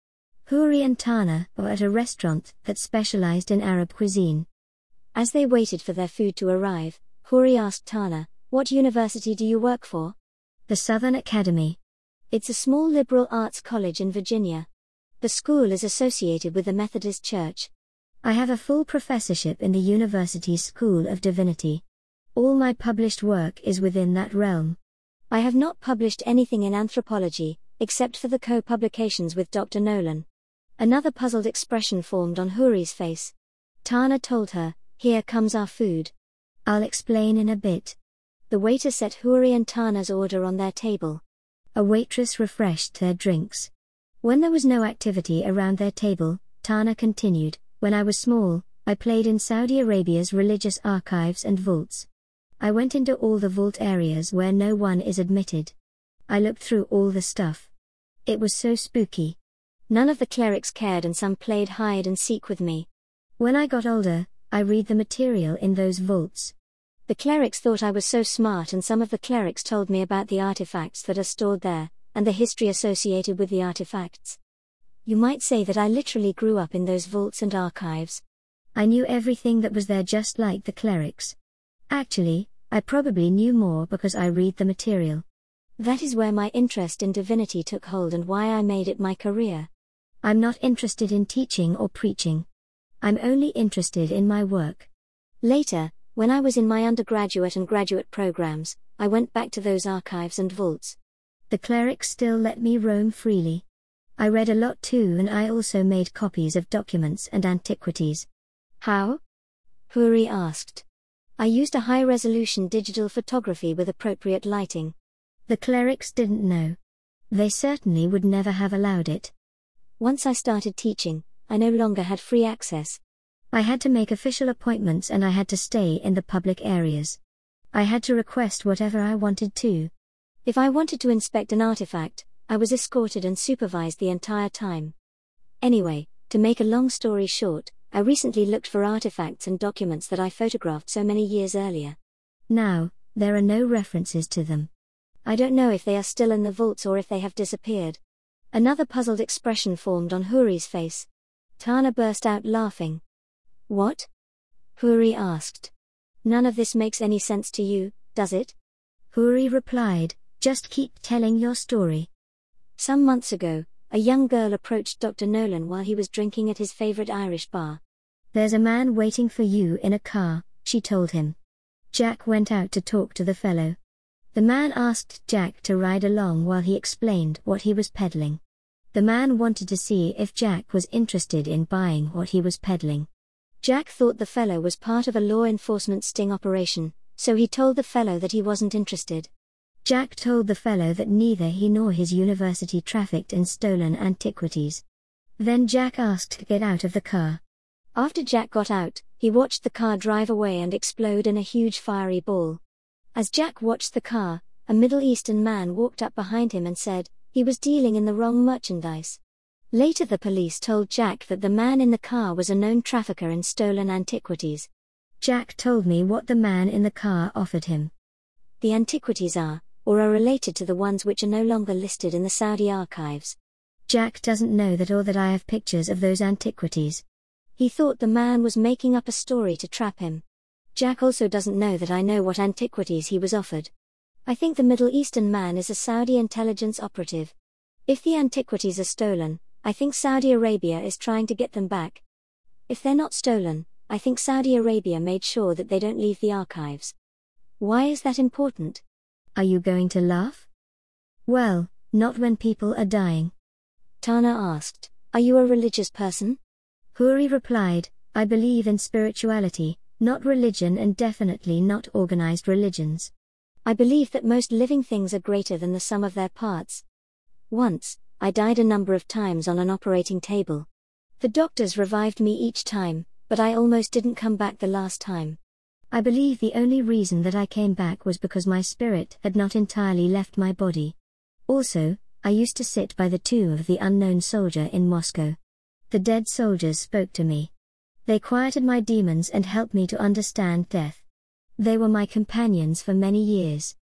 Huri and Tana were at a restaurant that specialized in Arab cuisine. As they waited for their food to arrive, Huri asked Tana, "What university do you work for?" The Southern Academy. It's a small liberal arts college in Virginia. The school is associated with the Methodist Church. I have a full professorship in the university's School of Divinity. All my published work is within that realm. I have not published anything in anthropology, except for the co-publications with Dr. Nolan. Another puzzled expression formed on Huri's face. Tana told her, "Here comes our food." "I'll explain in a bit." The waiter set Huri and Tana's order on their table. A waitress refreshed their drinks. When there was no activity around their table, Tana continued, "When I was small, I played in Saudi Arabia's religious archives and vaults. I went into all the vault areas where no one is admitted. I looked through all the stuff. It was so spooky. None of the clerics cared and some played hide and seek with me. When I got older, I read the material in those vaults. The clerics thought I was so smart and some of the clerics told me about the artifacts that are stored there, and the history associated with the artifacts. You might say that I literally grew up in those vaults and archives. I knew everything that was there just like the clerics. Actually, I probably knew more because I read the material. That is where my interest in divinity took hold and why I made it my career. I'm not interested in teaching or preaching. I'm only interested in my work." Later, when I was in my undergraduate and graduate programs, I went back to those archives and vaults. The clerics still let me roam freely. I read a lot too, and I also made copies of documents and antiquities. "How?" Huri asked. "I used a high-resolution digital photography with appropriate lighting." The clerics didn't know. They certainly would never have allowed it. Once I started teaching, I no longer had free access. I had to make official appointments and I had to stay in the public areas. I had to request whatever I wanted to. If I wanted to inspect an artifact, I was escorted and supervised the entire time. Anyway, to make a long story short, I recently looked for artifacts and documents that I photographed so many years earlier. Now, there are no references to them. I don't know if they are still in the vaults or if they have disappeared. Another puzzled expression formed on Huri's face. Tana burst out laughing. "What?" Huri asked. "None of this makes any sense to you, does it?" Huri replied, "Just keep telling your story." Some months ago, a young girl approached Dr. Nolan while he was drinking at his favorite Irish bar. "There's a man waiting for you in a car," she told him. Jack went out to talk to the fellow. The man asked Jack to ride along while he explained what he was peddling. The man wanted to see if Jack was interested in buying what he was peddling. Jack thought the fellow was part of a law enforcement sting operation, so he told the fellow that he wasn't interested. Jack told the fellow that neither he nor his university trafficked in stolen antiquities. Then Jack asked to get out of the car. After Jack got out, he watched the car drive away and explode in a huge fiery ball. As Jack watched the car, a Middle Eastern man walked up behind him and said he was dealing in the wrong merchandise. Later the police told Jack that the man in the car was a known trafficker in stolen antiquities. Jack told me what the man in the car offered him. The antiquities are, or are related to the ones which are no longer listed in the Saudi archives. Jack doesn't know that or that I have pictures of those antiquities. He thought the man was making up a story to trap him. Jack also doesn't know that I know what antiquities he was offered. I think the Middle Eastern man is a Saudi intelligence operative. If the antiquities are stolen, I think Saudi Arabia is trying to get them back. If they're not stolen, I think Saudi Arabia made sure that they don't leave the archives. Why is that important? Are you going to laugh? Well, not when people are dying. Tana asked, "Are you a religious person?" Huri replied, "I believe in spirituality, not religion, and definitely not organized religions. I believe that most living things are greater than the sum of their parts. Once, I died a number of times on an operating table. The doctors revived me each time, but I almost didn't come back the last time. I believe the only reason that I came back was because my spirit had not entirely left my body. Also, I used to sit by the tomb of the unknown soldier in Moscow. The dead soldiers spoke to me. They quieted my demons and helped me to understand death. They were my companions for many years.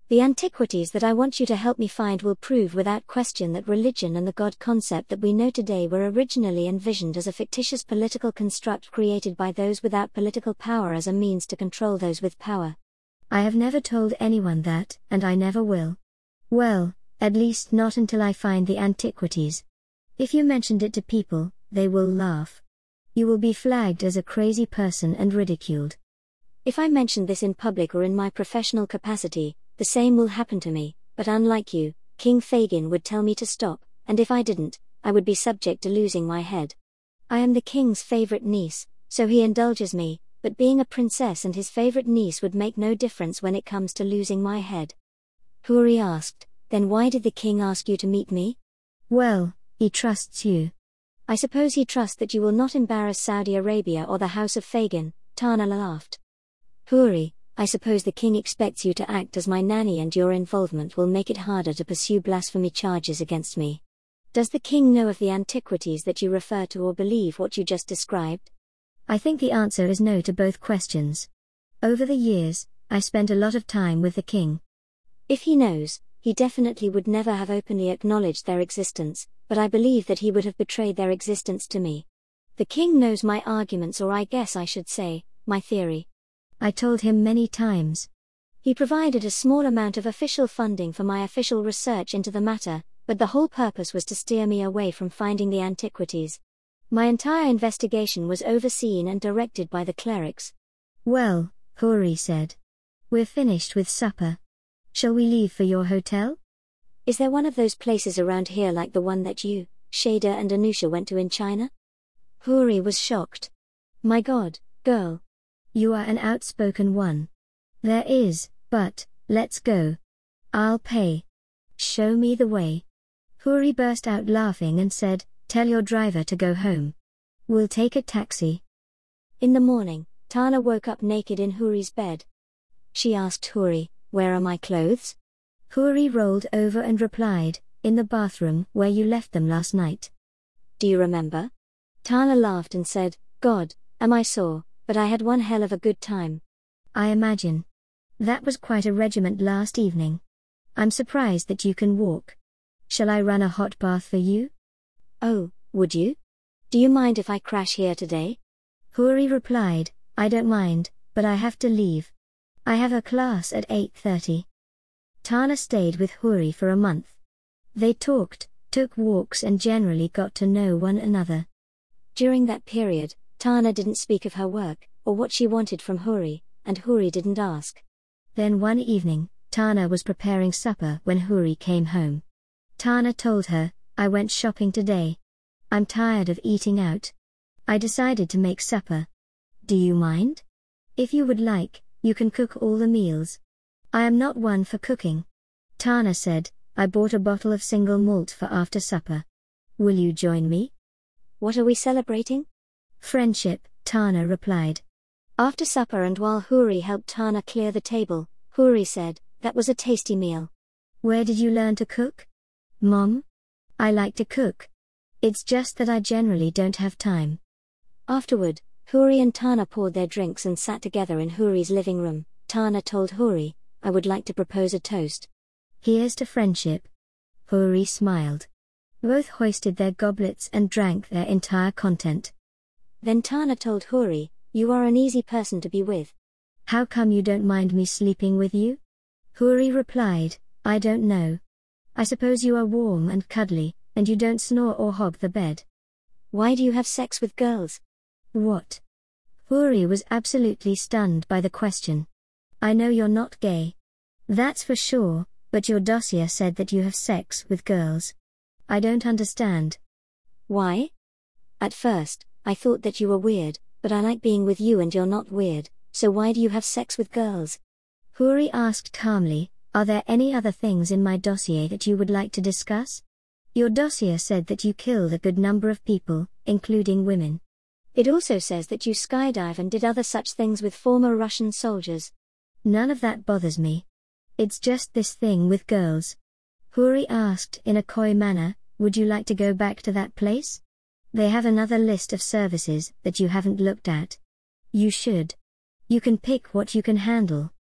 The antiquities that I want you to help me find will prove without question that religion and the God concept that we know today were originally envisioned as a fictitious political construct created by those without political power as a means to control those with power. I have never told anyone that, and I never will. Well, at least not until I find the antiquities. If you mentioned it to people, they will laugh. You will be flagged as a crazy person and ridiculed. If I mentioned this in public or in my professional capacity, the same will happen to me, but unlike you, King Fagin would tell me to stop, and if I didn't, I would be subject to losing my head. I am the king's favorite niece, so he indulges me, but being a princess and his favorite niece would make no difference when it comes to losing my head. Hoori asked, then why did the king ask you to meet me? Well, he trusts you. I suppose he trusts that you will not embarrass Saudi Arabia or the House of Fagin, Tana laughed. Hoori, I suppose the king expects you to act as my nanny and your involvement will make it harder to pursue blasphemy charges against me. Does the king know of the antiquities that you refer to or believe what you just described? I think the answer is no to both questions. Over the years, I spent a lot of time with the king. If he knows, he definitely would never have openly acknowledged their existence, but I believe that he would have betrayed their existence to me. The king knows my arguments, or I guess I should say, my theory. I told him many times. He provided a small amount of official funding for my official research into the matter, but the whole purpose was to steer me away from finding the antiquities. My entire investigation was overseen and directed by the clerics. Well, Hoori said. We're finished with supper. Shall we leave for your hotel? Is there one of those places around here like the one that you, Shader and Anusha went to in China? Hoori was shocked. My God, girl. You are an outspoken one. There is, but, let's go. I'll pay. Show me the way. Hoori burst out laughing and said, tell your driver to go home. We'll take a taxi. In the morning, Tana woke up naked in Hoori's bed. She asked Hoori, where are my clothes? Hoori rolled over and replied, in the bathroom where you left them last night. Do you remember? Tana laughed and said, God, am I sore, but I had one hell of a good time. I imagine. That was quite a regiment last evening. I'm surprised that you can walk. Shall I run a hot bath for you? Oh, would you? Do you mind if I crash here today? Hoori replied, I don't mind, but I have to leave. I have a class at 8:30. Tana stayed with Hoori for a month. They talked, took walks and generally got to know one another. During that period, Tana didn't speak of her work, or what she wanted from Hoori, and Hoori didn't ask. Then one evening, Tana was preparing supper when Hoori came home. Tana told her, I went shopping today. I'm tired of eating out. I decided to make supper. Do you mind? If you would like, you can cook all the meals. I am not one for cooking. Tana said, I bought a bottle of single malt for after supper. Will you join me? What are we celebrating? Friendship, Tana replied. After supper and while Hoori helped Tana clear the table, Hoori said, that was a tasty meal. Where did you learn to cook? Mom? I like to cook. It's just that I generally don't have time. Afterward, Hoori and Tana poured their drinks and sat together in Hoori's living room. Tana told Hoori, I would like to propose a toast. Here's to friendship. Hoori smiled. Both hoisted their goblets and drank their entire content. Then Tana told Hoori, you are an easy person to be with. How come you don't mind me sleeping with you? Hoori replied, I don't know. I suppose you are warm and cuddly, and you don't snore or hog the bed. Why do you have sex with girls? What? Hoori was absolutely stunned by the question. I know you're not gay. That's for sure, but your dossier said that you have sex with girls. I don't understand. Why? At first, I thought that you were weird, but I like being with you and you're not weird, so why do you have sex with girls? Hoori asked calmly, are there any other things in my dossier that you would like to discuss? Your dossier said that you killed a good number of people, including women. It also says that you skydive and did other such things with former Russian soldiers. None of that bothers me. It's just this thing with girls. Hoori asked in a coy manner, would you like to go back to that place? They have another list of services that you haven't looked at. You should. You can pick what you can handle.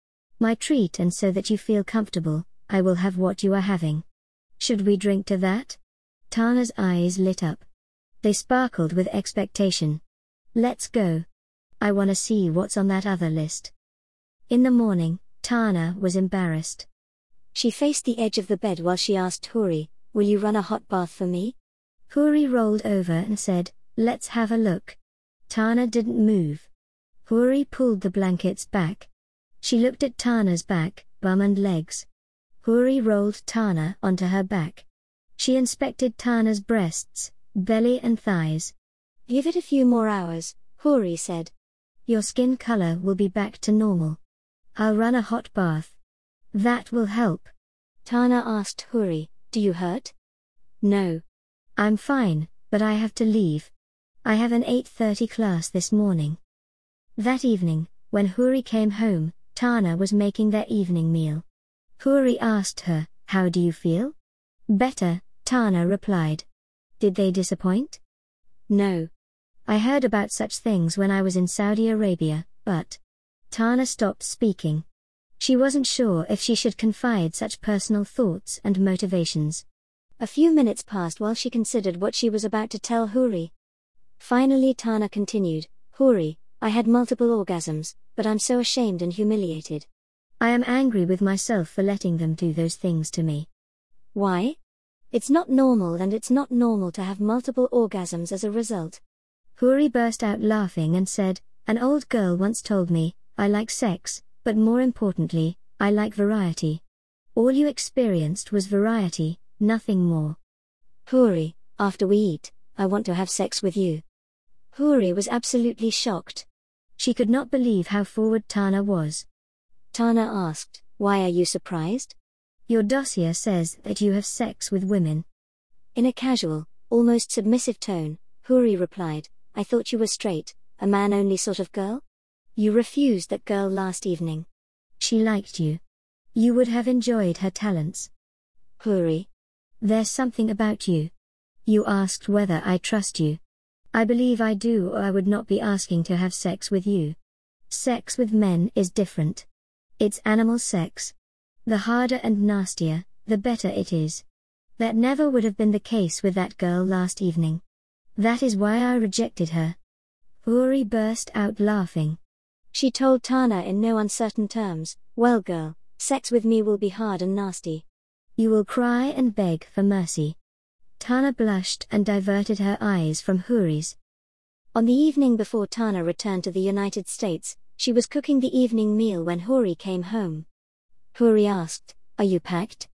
My treat, and so that you feel comfortable, I will have what you are having. Should we drink to that? Tana's eyes lit up. They sparkled with expectation. Let's go. I wanna see what's on that other list. In the morning, Tana was embarrassed. She faced the edge of the bed while she asked Huri, "Will you run a hot bath for me?" Huri rolled over and said, "Let's have a look." Tana didn't move. Huri pulled the blankets back. She looked at Tana's back, bum and legs. Huri rolled Tana onto her back. She inspected Tana's breasts, belly and thighs. "Give it a few more hours," Huri said. "Your skin color will be back to normal. I'll run a hot bath. That will help." Tana asked Huri, "Do you hurt?" "No. I'm fine, but I have to leave. I have an 8:30 class this morning." That evening, when Huri came home, Tana was making their evening meal. Huri asked her, "How do you feel?" "Better," Tana replied. "Did they disappoint?" "No. I heard about such things when I was in Saudi Arabia, but..." Tana stopped speaking. She wasn't sure if she should confide such personal thoughts and motivations. A few minutes passed while she considered what she was about to tell Huri. Finally Tana continued, "Huri, I had multiple orgasms, but I'm so ashamed and humiliated. I am angry with myself for letting them do those things to me." "Why?" "It's not normal, and it's not normal to have multiple orgasms as a result." Huri burst out laughing and said, "An old girl once told me, I like sex, but more importantly, I like variety. All you experienced was variety, nothing more." "Huri, after we eat, I want to have sex with you." Huri was absolutely shocked. She could not believe how forward Tana was. Tana asked, "Why are you surprised?" "Your dossier says that you have sex with women." In a casual, almost submissive tone, Huri replied, "I thought you were straight, a man-only sort of girl? You refused that girl last evening." "She liked you. You would have enjoyed her talents." "Huri, there's something about you. You asked whether I trust you. I believe I do, or I would not be asking to have sex with you. Sex with men is different. It's animal sex. The harder and nastier, the better it is. That never would have been the case with that girl last evening. That is why I rejected her." Huri burst out laughing. She told Tana in no uncertain terms, "Well girl, sex with me will be hard and nasty. You will cry and beg for mercy." Tana blushed and diverted her eyes from Huri's. On the evening before Tana returned to the United States, she was cooking the evening meal when Huri came home. Huri asked, "Are you packed?"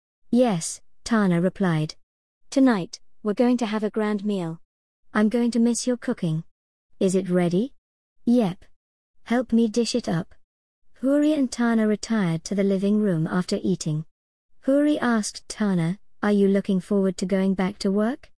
"Yes," Tana replied. "Tonight, we're going to have a grand meal." "I'm going to miss your cooking. Is it ready?" "Yep. Help me dish it up." Huri and Tana retired to the living room after eating. Huri asked Tana, "Are you looking forward to going back to work?"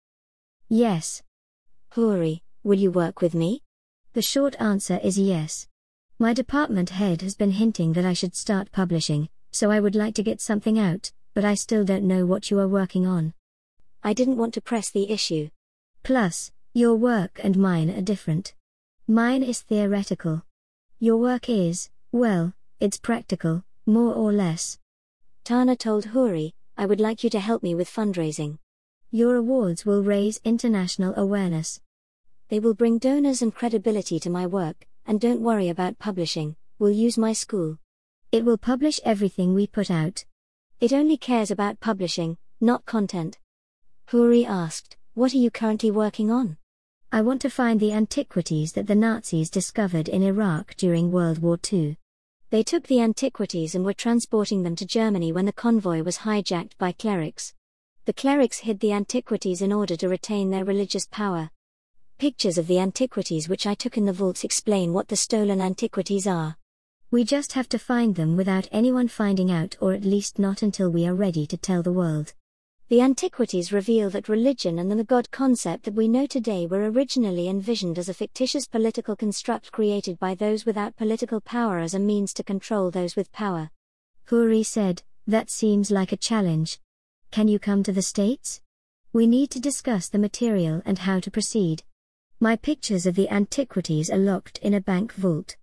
"Yes." "Huri, will you work with me?" The short answer is yes. My department head has been hinting that I should start publishing, so I would like to get something out, but I still don't know what you are working on. I didn't want to press the issue. Plus, your work and mine are different. Mine is theoretical. Your work is, well, it's practical, more or less. Tana told Huri, "I would like you to help me with fundraising. Your awards will raise international awareness. They will bring donors and credibility to my work, and don't worry about publishing, we'll use my school. It will publish everything we put out. It only cares about publishing, not content." Huri asked, "What are you currently working on?" "I want to find the antiquities that the Nazis discovered in Iraq during World War II. They took the antiquities and were transporting them to Germany when the convoy was hijacked by clerics. The clerics hid the antiquities in order to retain their religious power. Pictures of the antiquities which I took in the vaults explain what the stolen antiquities are. We just have to find them without anyone finding out, or at least not until we are ready to tell the world." The antiquities reveal that religion and the God concept that we know today were originally envisioned as a fictitious political construct created by those without political power as a means to control those with power. Huri said, "That seems like a challenge. Can you come to the States? We need to discuss the material and how to proceed. My pictures of the antiquities are locked in a bank vault.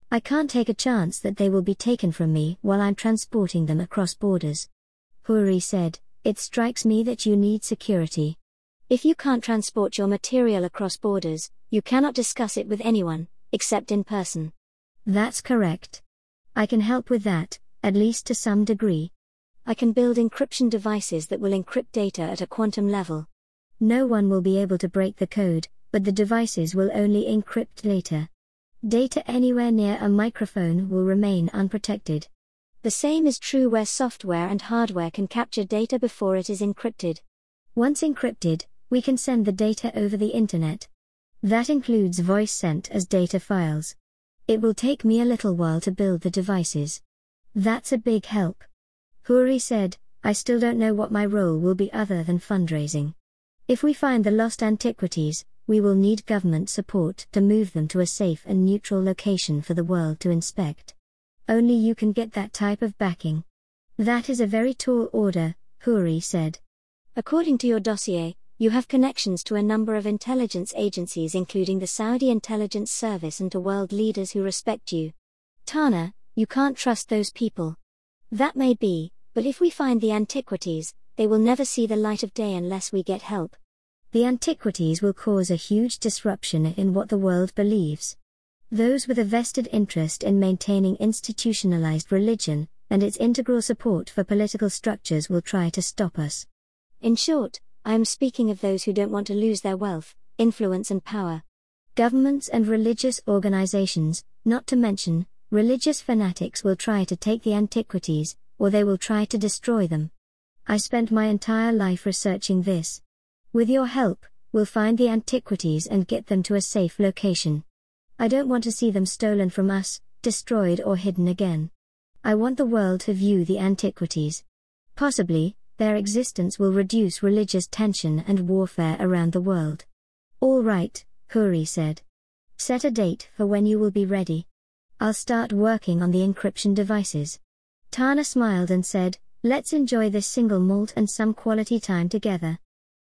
I can't take a chance that they will be taken from me while I'm transporting them across borders. Huri said, it strikes me that you need security. If you can't transport your material across borders, you cannot discuss it with anyone, except in person. That's correct. I can help with that, at least to some degree. I can build encryption devices that will encrypt data at a quantum level. No one will be able to break the code, but the devices will only encrypt data. Data anywhere near a microphone will remain unprotected. The same is true where software and hardware can capture data before it is encrypted. Once encrypted, we can send the data over the internet. That includes voice sent as data files. It will take me a little while to build the devices. That's a big help. Huri said, I still don't know what my role will be other than fundraising. If we find the lost antiquities, we will need government support to move them to a safe and neutral location for the world to inspect. Only you can get that type of backing. That is a very tall order, Huri said. According to your dossier, you have connections to a number of intelligence agencies including the Saudi Intelligence Service and to world leaders who respect you. Tana, you can't trust those people. That may be, but if we find the antiquities, they will never see the light of day unless we get help. The antiquities will cause a huge disruption in what the world believes. Those with a vested interest in maintaining institutionalized religion, and its integral support for political structures will try to stop us. In short, I am speaking of those who don't want to lose their wealth, influence and power. Governments and religious organizations, not to mention, religious fanatics will try to take the antiquities, or they will try to destroy them. I spent my entire life researching this. With your help, we'll find the antiquities and get them to a safe location. I don't want to see them stolen from us, destroyed or hidden again. I want the world to view the antiquities. Possibly, their existence will reduce religious tension and warfare around the world. All right, Huri said. Set a date for when you will be ready. I'll start working on the encryption devices. Tana smiled and said, let's enjoy this single malt and some quality time together.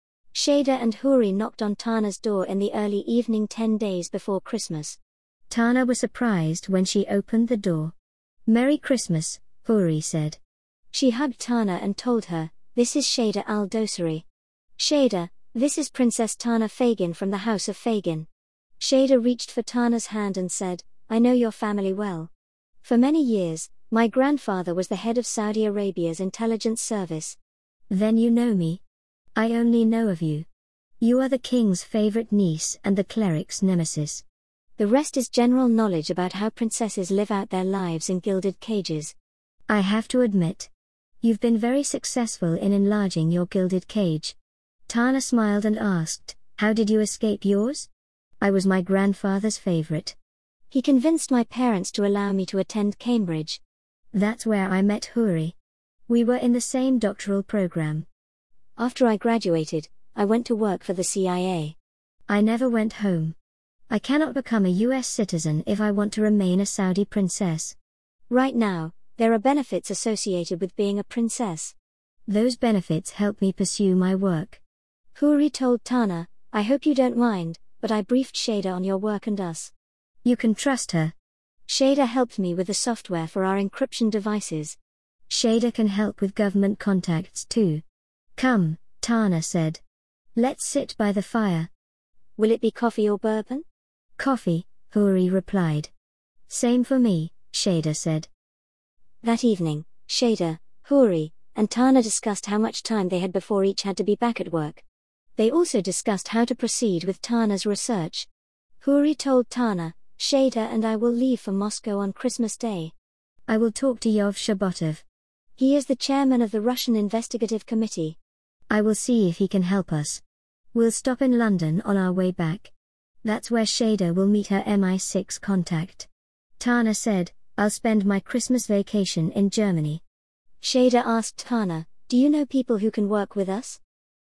Shada and Huri knocked on Tana's door in the early evening 10 days before Christmas. Tana was surprised when she opened the door. Merry Christmas, Huri said. She hugged Tana and told her, this is Shada al-Dosari. Shada, this is Princess Tana Fagin from the House of Fagin. Shada reached for Tana's hand and said, I know your family well. For many years, my grandfather was the head of Saudi Arabia's intelligence service. Then you know me. I only know of you. You are the king's favorite niece and the cleric's nemesis. The rest is general knowledge about how princesses live out their lives in gilded cages. I have to admit, you've been very successful in enlarging your gilded cage. Tana smiled and asked, how did you escape yours? I was my grandfather's favorite. He convinced my parents to allow me to attend Cambridge. That's where I met Huri. We were in the same doctoral program. After I graduated, I went to work for the CIA. I never went home. I cannot become a US citizen if I want to remain a Saudi princess. Right now, there are benefits associated with being a princess. Those benefits help me pursue my work. Huri told Tana, I hope you don't mind, but I briefed Shada on your work and us. You can trust her. Shada helped me with the software for our encryption devices. Shada can help with government contacts too. Come, Tana said. Let's sit by the fire. Will it be coffee or bourbon? Coffee, Huri replied. Same for me, Shada said. That evening, Shada, Huri, and Tana discussed how much time they had before each had to be back at work. They also discussed how to proceed with Tana's research. Huri told Tana, Shada and I will leave for Moscow on Christmas Day. I will talk to Yov Shabotov. He is the chairman of the Russian Investigative Committee. I will see if he can help us. We'll stop in London on our way back. That's where Shada will meet her MI6 contact. Tana said, I'll spend my Christmas vacation in Germany. Shada asked Tana, do you know people who can work with us?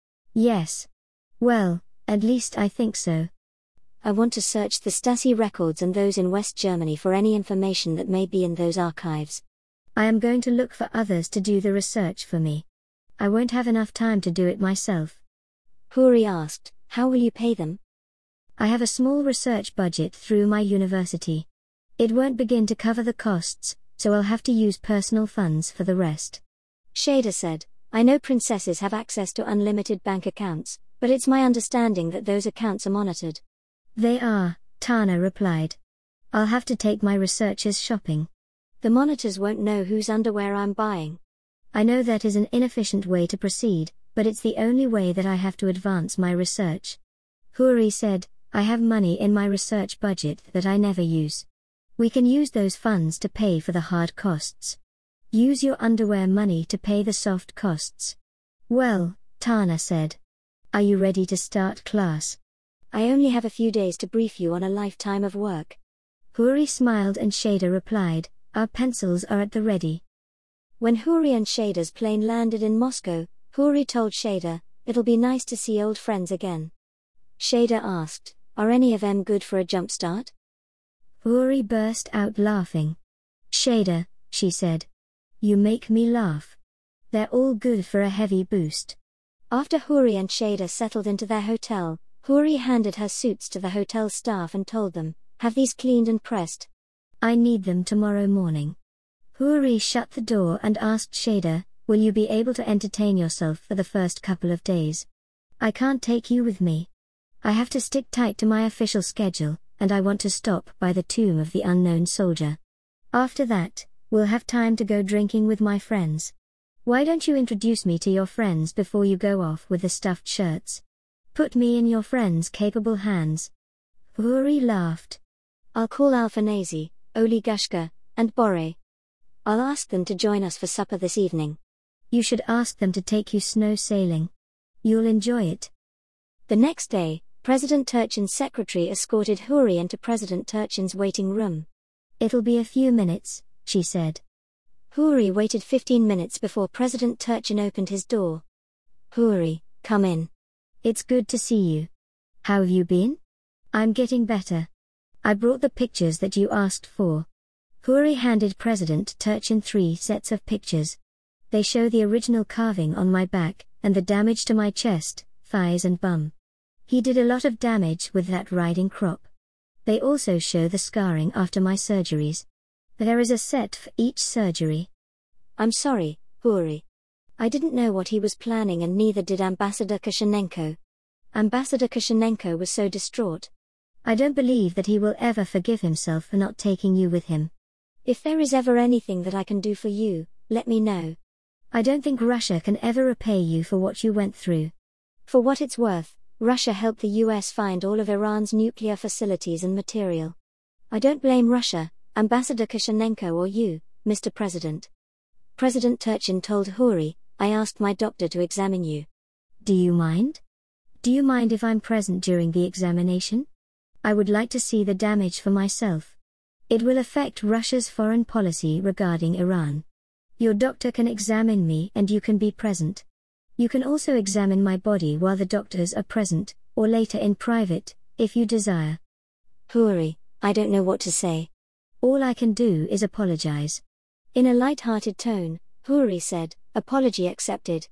Yes. Well, at least I think so. I want to search the Stasi records and those in West Germany for any information that may be in those archives. I am going to look for others to do the research for me. I won't have enough time to do it myself. Huri asked, how will you pay them? I have a small research budget through my university. It won't begin to cover the costs, so I'll have to use personal funds for the rest. Shader said, I know princesses have access to unlimited bank accounts, but it's my understanding that those accounts are monitored. They are, Tana replied. I'll have to take my researchers shopping. The monitors won't know whose underwear I'm buying. I know that is an inefficient way to proceed, but it's the only way that I have to advance my research. Huri said, I have money in my research budget that I never use. We can use those funds to pay for the hard costs. Use your underwear money to pay the soft costs. Well, Tana said. Are you ready to start class? I only have a few days to brief you on a lifetime of work. Huri smiled and Shader replied, our pencils are at the ready. When Huri and Shader's plane landed in Moscow, Huri told Shader, it'll be nice to see old friends again. Shader asked, are any of them good for a jump start? Huri burst out laughing. Shader, she said. You make me laugh. They're all good for a heavy boost. After Huri and Shader settled into their hotel, Huri handed her suits to the hotel staff and told them, have these cleaned and pressed. I need them tomorrow morning. Huri shut the door and asked Shader, will you be able to entertain yourself for the first couple of days? I can't take you with me. I have to stick tight to my official schedule, and I want to stop by the tomb of the unknown soldier. After that, we'll have time to go drinking with my friends. Why don't you introduce me to your friends before you go off with the stuffed shirts? Put me in your friends' capable hands. Huri laughed. I'll call Alfanasi, Oligushka, and Bore. I'll ask them to join us for supper this evening. You should ask them to take you snow sailing. You'll enjoy it. The next day, President Turchin's secretary escorted Huri into President Turchin's waiting room. It'll be a few minutes, she said. Huri waited 15 minutes before President Turchin opened his door. Huri, come in. It's good to see you. How have you been? I'm getting better. I brought the pictures that you asked for. Huri handed President Turchin 3 sets of pictures. They show the original carving on my back, and the damage to my chest, thighs and bum. He did a lot of damage with that riding crop. They also show the scarring after my surgeries. There is a set for each surgery. I'm sorry, Huri. I didn't know what he was planning and neither did Ambassador Kushenenko. Ambassador Kushenenko was so distraught. I don't believe that he will ever forgive himself for not taking you with him. If there is ever anything that I can do for you, let me know. I don't think Russia can ever repay you for what you went through. For what it's worth, Russia helped the US find all of Iran's nuclear facilities and material. I don't blame Russia, Ambassador Kushenenko or you, Mr. President. President Turchin told Huri, I asked my doctor to examine you. Do you mind? Do you mind if I'm present during the examination? I would like to see the damage for myself. It will affect Russia's foreign policy regarding Iran. Your doctor can examine me and you can be present. You can also examine my body while the doctors are present, or later in private, if you desire. Huri, I don't know what to say. All I can do is apologize. In a light-hearted tone, Huri said, apology accepted.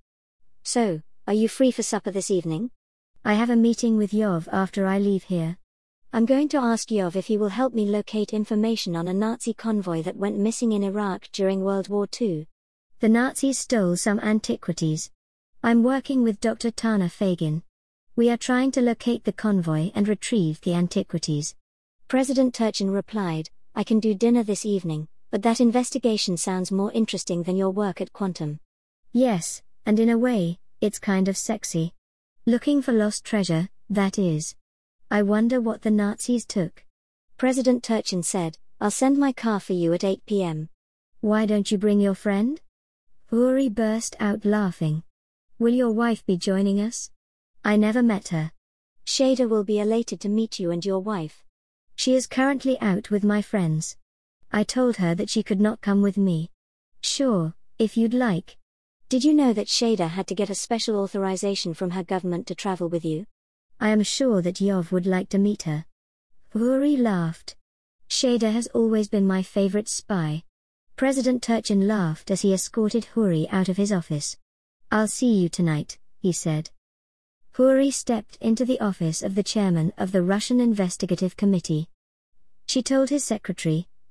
So, are you free for supper this evening? I have a meeting with Yov after I leave here. I'm going to ask Yov if he will help me locate information on a Nazi convoy that went missing in Iraq during World War II. The Nazis stole some antiquities. I'm working with Dr. Tana Fagin. We are trying to locate the convoy and retrieve the antiquities. President Turchin replied, I can do dinner this evening, but that investigation sounds more interesting than your work at Quantum. Yes, and in a way, it's kind of sexy. Looking for lost treasure, that is. I wonder what the Nazis took. President Turchin said, I'll send my car for you at 8 p.m. Why don't you bring your friend? Huri burst out laughing. Will your wife be joining us? I never met her. Shader will be elated to meet you and your wife. She is currently out with my friends. I told her that she could not come with me. Sure, if you'd like. Did you know that Shader had to get a special authorization from her government to travel with you? I am sure that Yov would like to meet her. Huri laughed. Shader has always been my favorite spy. President Turchin laughed as he escorted Huri out of his office. I'll see you tonight, he said. Huri stepped into the office of the chairman of the Russian Investigative Committee. She told his secretary,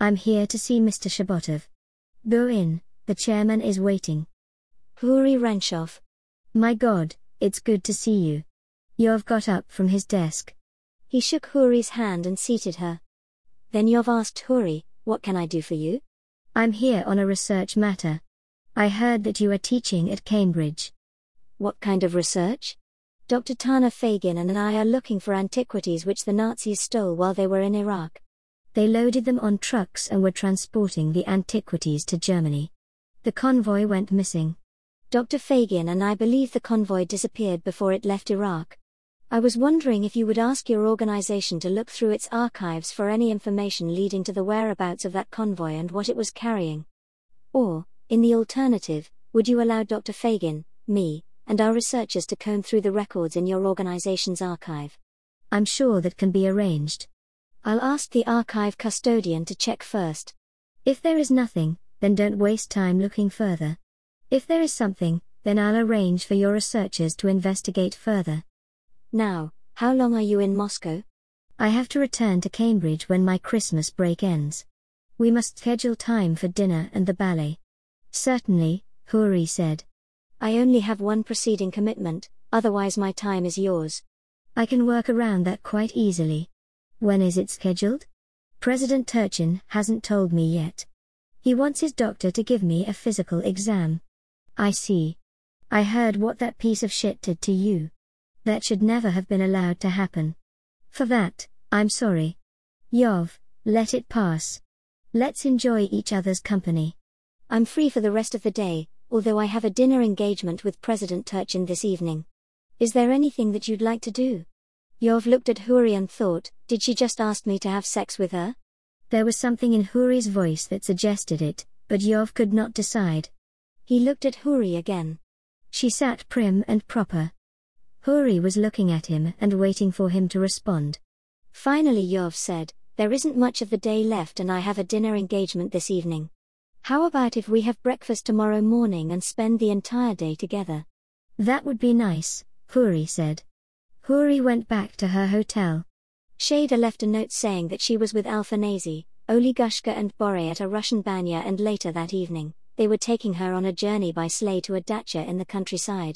I'm here to see Mr. Shabotov. Go in, the chairman is waiting. Huri Renshov. My God, it's good to see you. Yov got up from his desk. He shook Huri's hand and seated her. Then Yov asked Huri, "What can I do for you?" I'm here on a research matter. I heard that you are teaching at Cambridge. What kind of research? Dr. Tana Fagin and I are looking for antiquities which the Nazis stole while they were in Iraq. They loaded them on trucks and were transporting the antiquities to Germany. The convoy went missing. Dr. Fagin and I believe the convoy disappeared before it left Iraq. I was wondering if you would ask your organization to look through its archives for any information leading to the whereabouts of that convoy and what it was carrying. Or, in the alternative, would you allow Dr. Fagin, me, and our researchers to comb through the records in your organization's archive? I'm sure that can be arranged. I'll ask the archive custodian to check first. If there is nothing, then don't waste time looking further. If there is something, then I'll arrange for your researchers to investigate further. Now, how long are you in Moscow? I have to return to Cambridge when my Christmas break ends. We must schedule time for dinner and the ballet. Certainly, Huri said. I only have one preceding commitment, otherwise my time is yours. I can work around that quite easily. When is it scheduled? President Turchin hasn't told me yet. He wants his doctor to give me a physical exam. I see. I heard what that piece of shit did to you. That should never have been allowed to happen. For that, I'm sorry. Yov, let it pass. Let's enjoy each other's company. I'm free for the rest of the day, although I have a dinner engagement with President Turchin this evening. Is there anything that you'd like to do? Yov looked at Huri and thought, did she just ask me to have sex with her? There was something in Huri's voice that suggested it, but Yov could not decide. He looked at Huri again. She sat prim and proper. Huri was looking at him and waiting for him to respond. Finally Yov said, there isn't much of the day left and I have a dinner engagement this evening. How about if we have breakfast tomorrow morning and spend the entire day together? That would be nice, Huri said. Huri went back to her hotel. Shada left a note saying that she was with Alfanazy, Oligushka and Bore at a Russian banya, and later that evening, they were taking her on a journey by sleigh to a dacha in the countryside.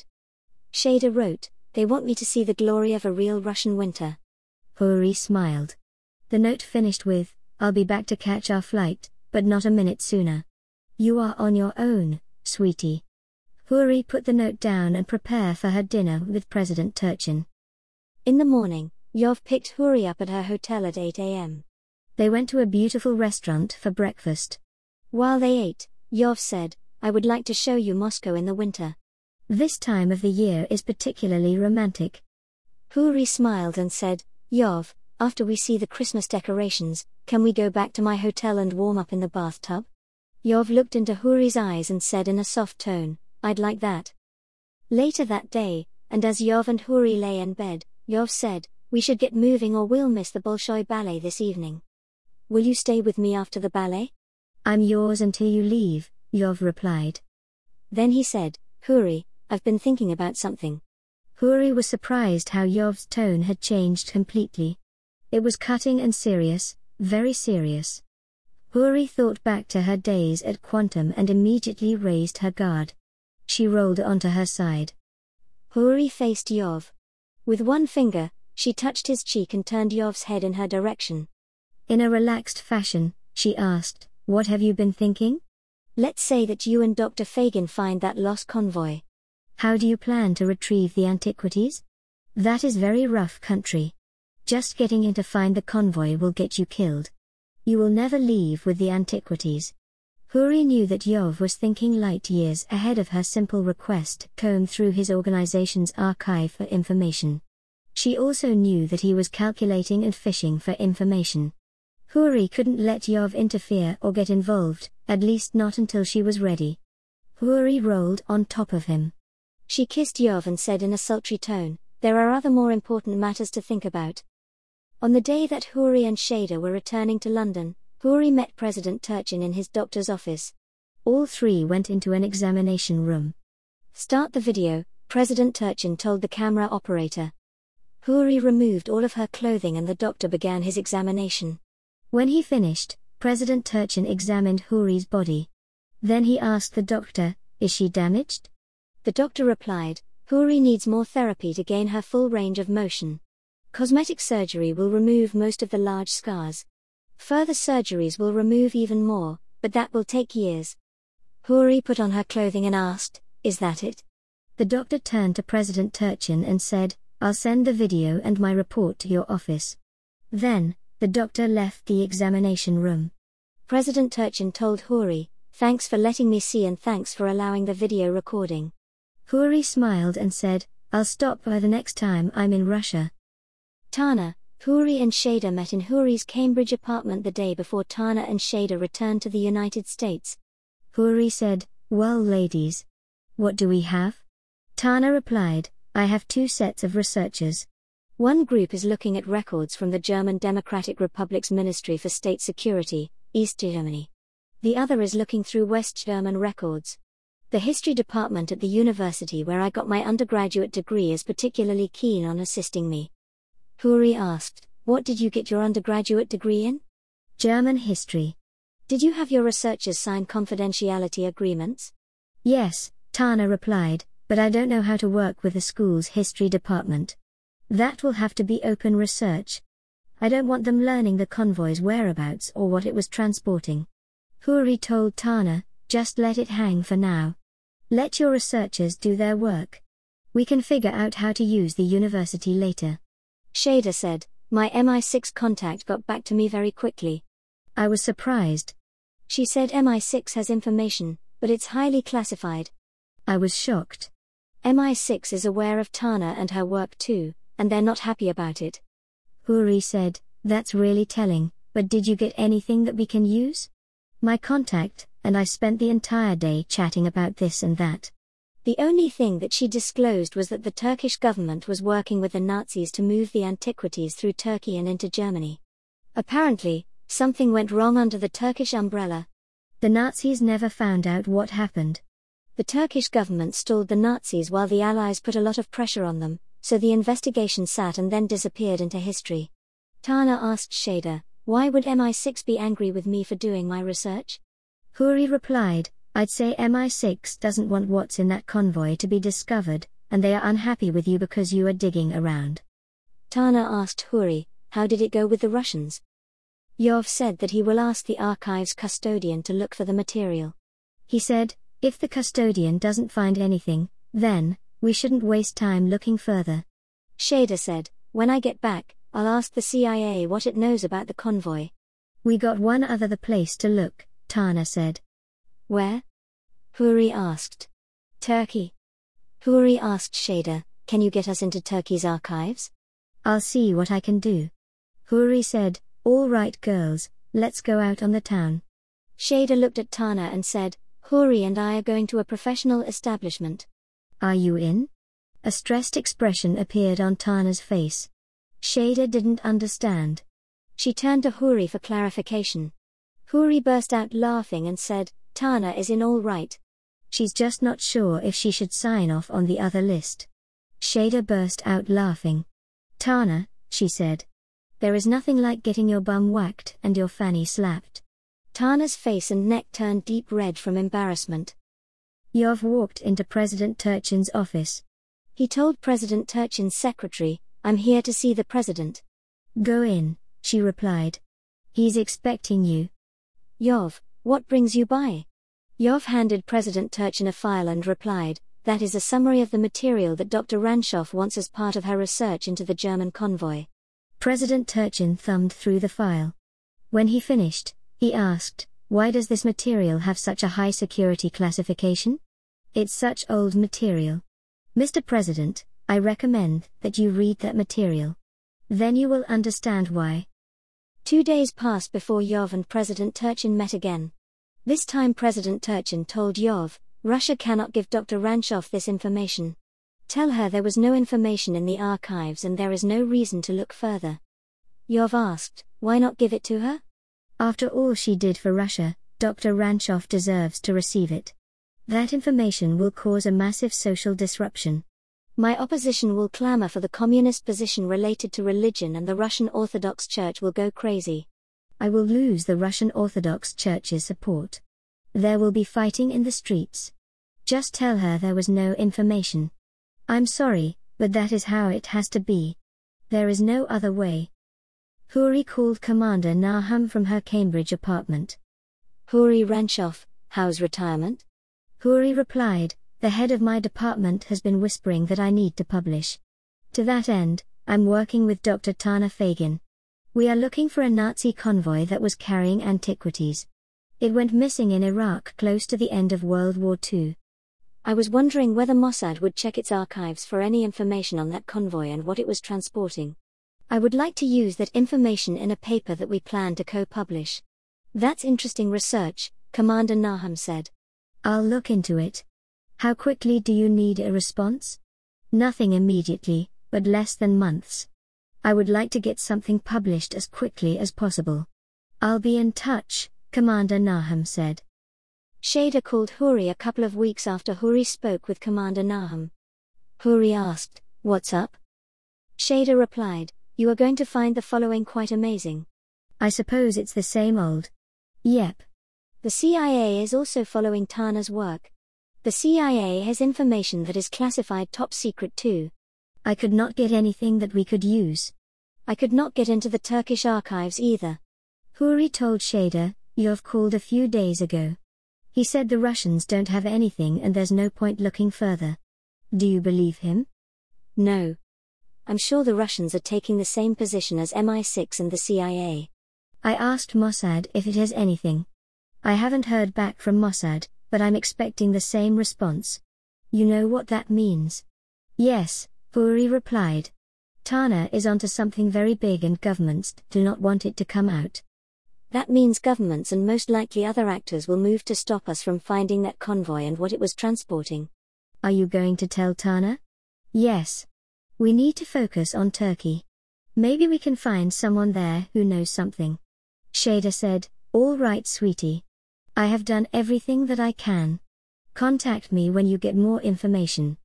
Shada wrote, they want me to see the glory of a real Russian winter. Huri smiled. The note finished with, I'll be back to catch our flight, but not a minute sooner. You are on your own, sweetie. Huri put the note down and prepared for her dinner with President Turchin. In the morning, Yov picked Huri up at her hotel at 8 a.m. They went to a beautiful restaurant for breakfast. While they ate, Yov said, I would like to show you Moscow in the winter. This time of the year is particularly romantic. Huri smiled and said, Yov, after we see the Christmas decorations, can we go back to my hotel and warm up in the bathtub? Yov looked into Huri's eyes and said in a soft tone, I'd like that. Later that day, and as Yov and Huri lay in bed, Yov said, we should get moving or we'll miss the Bolshoi ballet this evening. Will you stay with me after the ballet? I'm yours until you leave, Yov replied. Then he said, Huri, I've been thinking about something. Huri was surprised how Yov's tone had changed completely. It was cutting and serious, very serious. Huri thought back to her days at Quantum and immediately raised her guard. She rolled onto her side. Huri faced Yov. With one finger, she touched his cheek and turned Yov's head in her direction. In a relaxed fashion, she asked, what have you been thinking? Let's say that you and Dr. Fagin find that lost convoy. How do you plan to retrieve the antiquities? That is very rough country. Just getting in to find the convoy will get you killed. You will never leave with the antiquities. Huri knew that Yov was thinking light years ahead of her simple request to comb through his organization's archive for information. She also knew that he was calculating and fishing for information. Huri couldn't let Yov interfere or get involved, at least not until she was ready. Huri rolled on top of him. She kissed Yov and said in a sultry tone, there are other more important matters to think about. On the day that Huri and Shada were returning to London, Huri met President Turchin in his doctor's office. All three went into an examination room. Start the video, President Turchin told the camera operator. Huri removed all of her clothing and the doctor began his examination. When he finished, President Turchin examined Huri's body. Then he asked the doctor, "Is she damaged?" The doctor replied, "Huri needs more therapy to gain her full range of motion. Cosmetic surgery will remove most of the large scars. Further surgeries will remove even more, but that will take years." Huri put on her clothing and asked, "Is that it?" The doctor turned to President Turchin and said, "I'll send the video and my report to your office." Then, the doctor left the examination room. President Turchin told Huri, "Thanks for letting me see and thanks for allowing the video recording." Huri smiled and said, "I'll stop by the next time I'm in Russia." Tana, Huri and Shada met in Huri's Cambridge apartment the day before Tana and Shada returned to the United States. Huri said, "Well, ladies. What do we have?" Tana replied, "I have 2 sets of researchers. One group is looking at records from the German Democratic Republic's Ministry for State Security, East Germany. The other is looking through West German records. The history department at the university where I got my undergraduate degree is particularly keen on assisting me." Huri asked, "What did you get your undergraduate degree in?" "German history." "Did you have your researchers sign confidentiality agreements?" "Yes," Tana replied, "but I don't know how to work with the school's history department. That will have to be open research. I don't want them learning the convoy's whereabouts or what it was transporting." Huri told Tana, "Just let it hang for now. Let your researchers do their work. We can figure out how to use the university later." Shada said, "My MI6 contact got back to me very quickly. I was surprised. She said MI6 has information, but it's highly classified." I was shocked. MI6 is aware of Tana and her work too, and they're not happy about it. Huri said, "That's really telling, but did you get anything that we can use?" "My contact, and I spent the entire day chatting about this and that." The only thing that she disclosed was that the Turkish government was working with the Nazis to move the antiquities through Turkey and into Germany. Apparently, something went wrong under the Turkish umbrella. The Nazis never found out what happened. The Turkish government stalled the Nazis while the Allies put a lot of pressure on them, so the investigation sat and then disappeared into history. Tana asked Shada, "Why would MI6 be angry with me for doing my research?" Huri replied, "I'd say MI6 doesn't want what's in that convoy to be discovered, and they are unhappy with you because you are digging around." Tana asked Huri, "How did it go with the Russians?" Yov said that he will ask the archives custodian to look for the material. He said, "If the custodian doesn't find anything, then we shouldn't waste time looking further." Shada said, "When I get back, I'll ask the CIA what it knows about the convoy." "We got one other place to look," Tana said. "Where?" Huri asked. "Turkey." Huri asked Shada, "Can you get us into Turkey's archives?" "I'll see what I can do." Huri said, "All right girls, let's go out on the town." Shada looked at Tana and said, "Huri and I are going to a professional establishment." "Are you in?" A stressed expression appeared on Tana's face. Shada didn't understand. She turned to Huri for clarification. Huri burst out laughing and said, "Tana is in all right. She's just not sure if she should sign off on the other list." Shada burst out laughing. "Tana," she said, "there is nothing like getting your bum whacked and your fanny slapped." Tana's face and neck turned deep red from embarrassment. Yov walked into President Turchin's office. He told President Turchin's secretary, "I'm here to see the president." "Go in," she replied. "He's expecting you." "Yov, what brings you by?" Yov handed President Turchin a file and replied, "That is a summary of the material that Dr. Ranshoff wants as part of her research into the German convoy." President Turchin thumbed through the file. When he finished, he asked, "Why does this material have such a high security classification? It's such old material. Mr. President, I recommend that you read that material. Then you will understand why." 2 days passed before Yov and President Turchin met again. This time President Turchin told Yov, "Russia cannot give Dr. Ranshoff this information. Tell her there was no information in the archives and there is no reason to look further." Yov asked, "Why not give it to her?" "After all she did for Russia, Dr. Ranshoff deserves to receive it. That information will cause a massive social disruption. My opposition will clamor for the communist position related to religion and the Russian Orthodox Church will go crazy. I will lose the Russian Orthodox Church's support. There will be fighting in the streets. Just tell her there was no information. I'm sorry, but that is how it has to be. There is no other way. Huri called Commander Nahum from her Cambridge apartment. Huri Ranchoff, how's retirement? Huri replied, the head of my department has been whispering that I need to publish. To that end, I'm working with Dr. Tana Fagin. We are looking for a Nazi convoy that was carrying antiquities. It went missing in Iraq close to the end of World War II. I was wondering whether Mossad would check its archives for any information on that convoy and what it was transporting. I would like to use that information in a paper that we plan to co-publish. That's interesting research, Commander Nahum said. I'll look into it. How quickly do you need a response? Nothing immediately, but less than months. I would like to get something published as quickly as possible. I'll be in touch, Commander Nahum said. Shader called Huri a couple of weeks after Huri spoke with Commander Nahum. Huri asked, "What's up?" Shader replied, "You are going to find the following quite amazing." I suppose it's the same old. Yep. The CIA is also following Tana's work. The CIA has information that is classified top secret too. I could not get anything that we could use. I could not get into the Turkish archives either. Huri told Shader, "You've called a few days ago." He said the Russians don't have anything and there's no point looking further. Do you believe him? No. I'm sure the Russians are taking the same position as MI6 and the CIA. I asked Mossad if it has anything. I haven't heard back from Mossad, but I'm expecting the same response. You know what that means? Yes, Huri replied. Tana is onto something very big and governments do not want it to come out. That means governments and most likely other actors will move to stop us from finding that convoy and what it was transporting. Are you going to tell Tana? Yes. We need to focus on Turkey. Maybe we can find someone there who knows something. Shader said, "All right, sweetie. I have done everything that I can. Contact me when you get more information."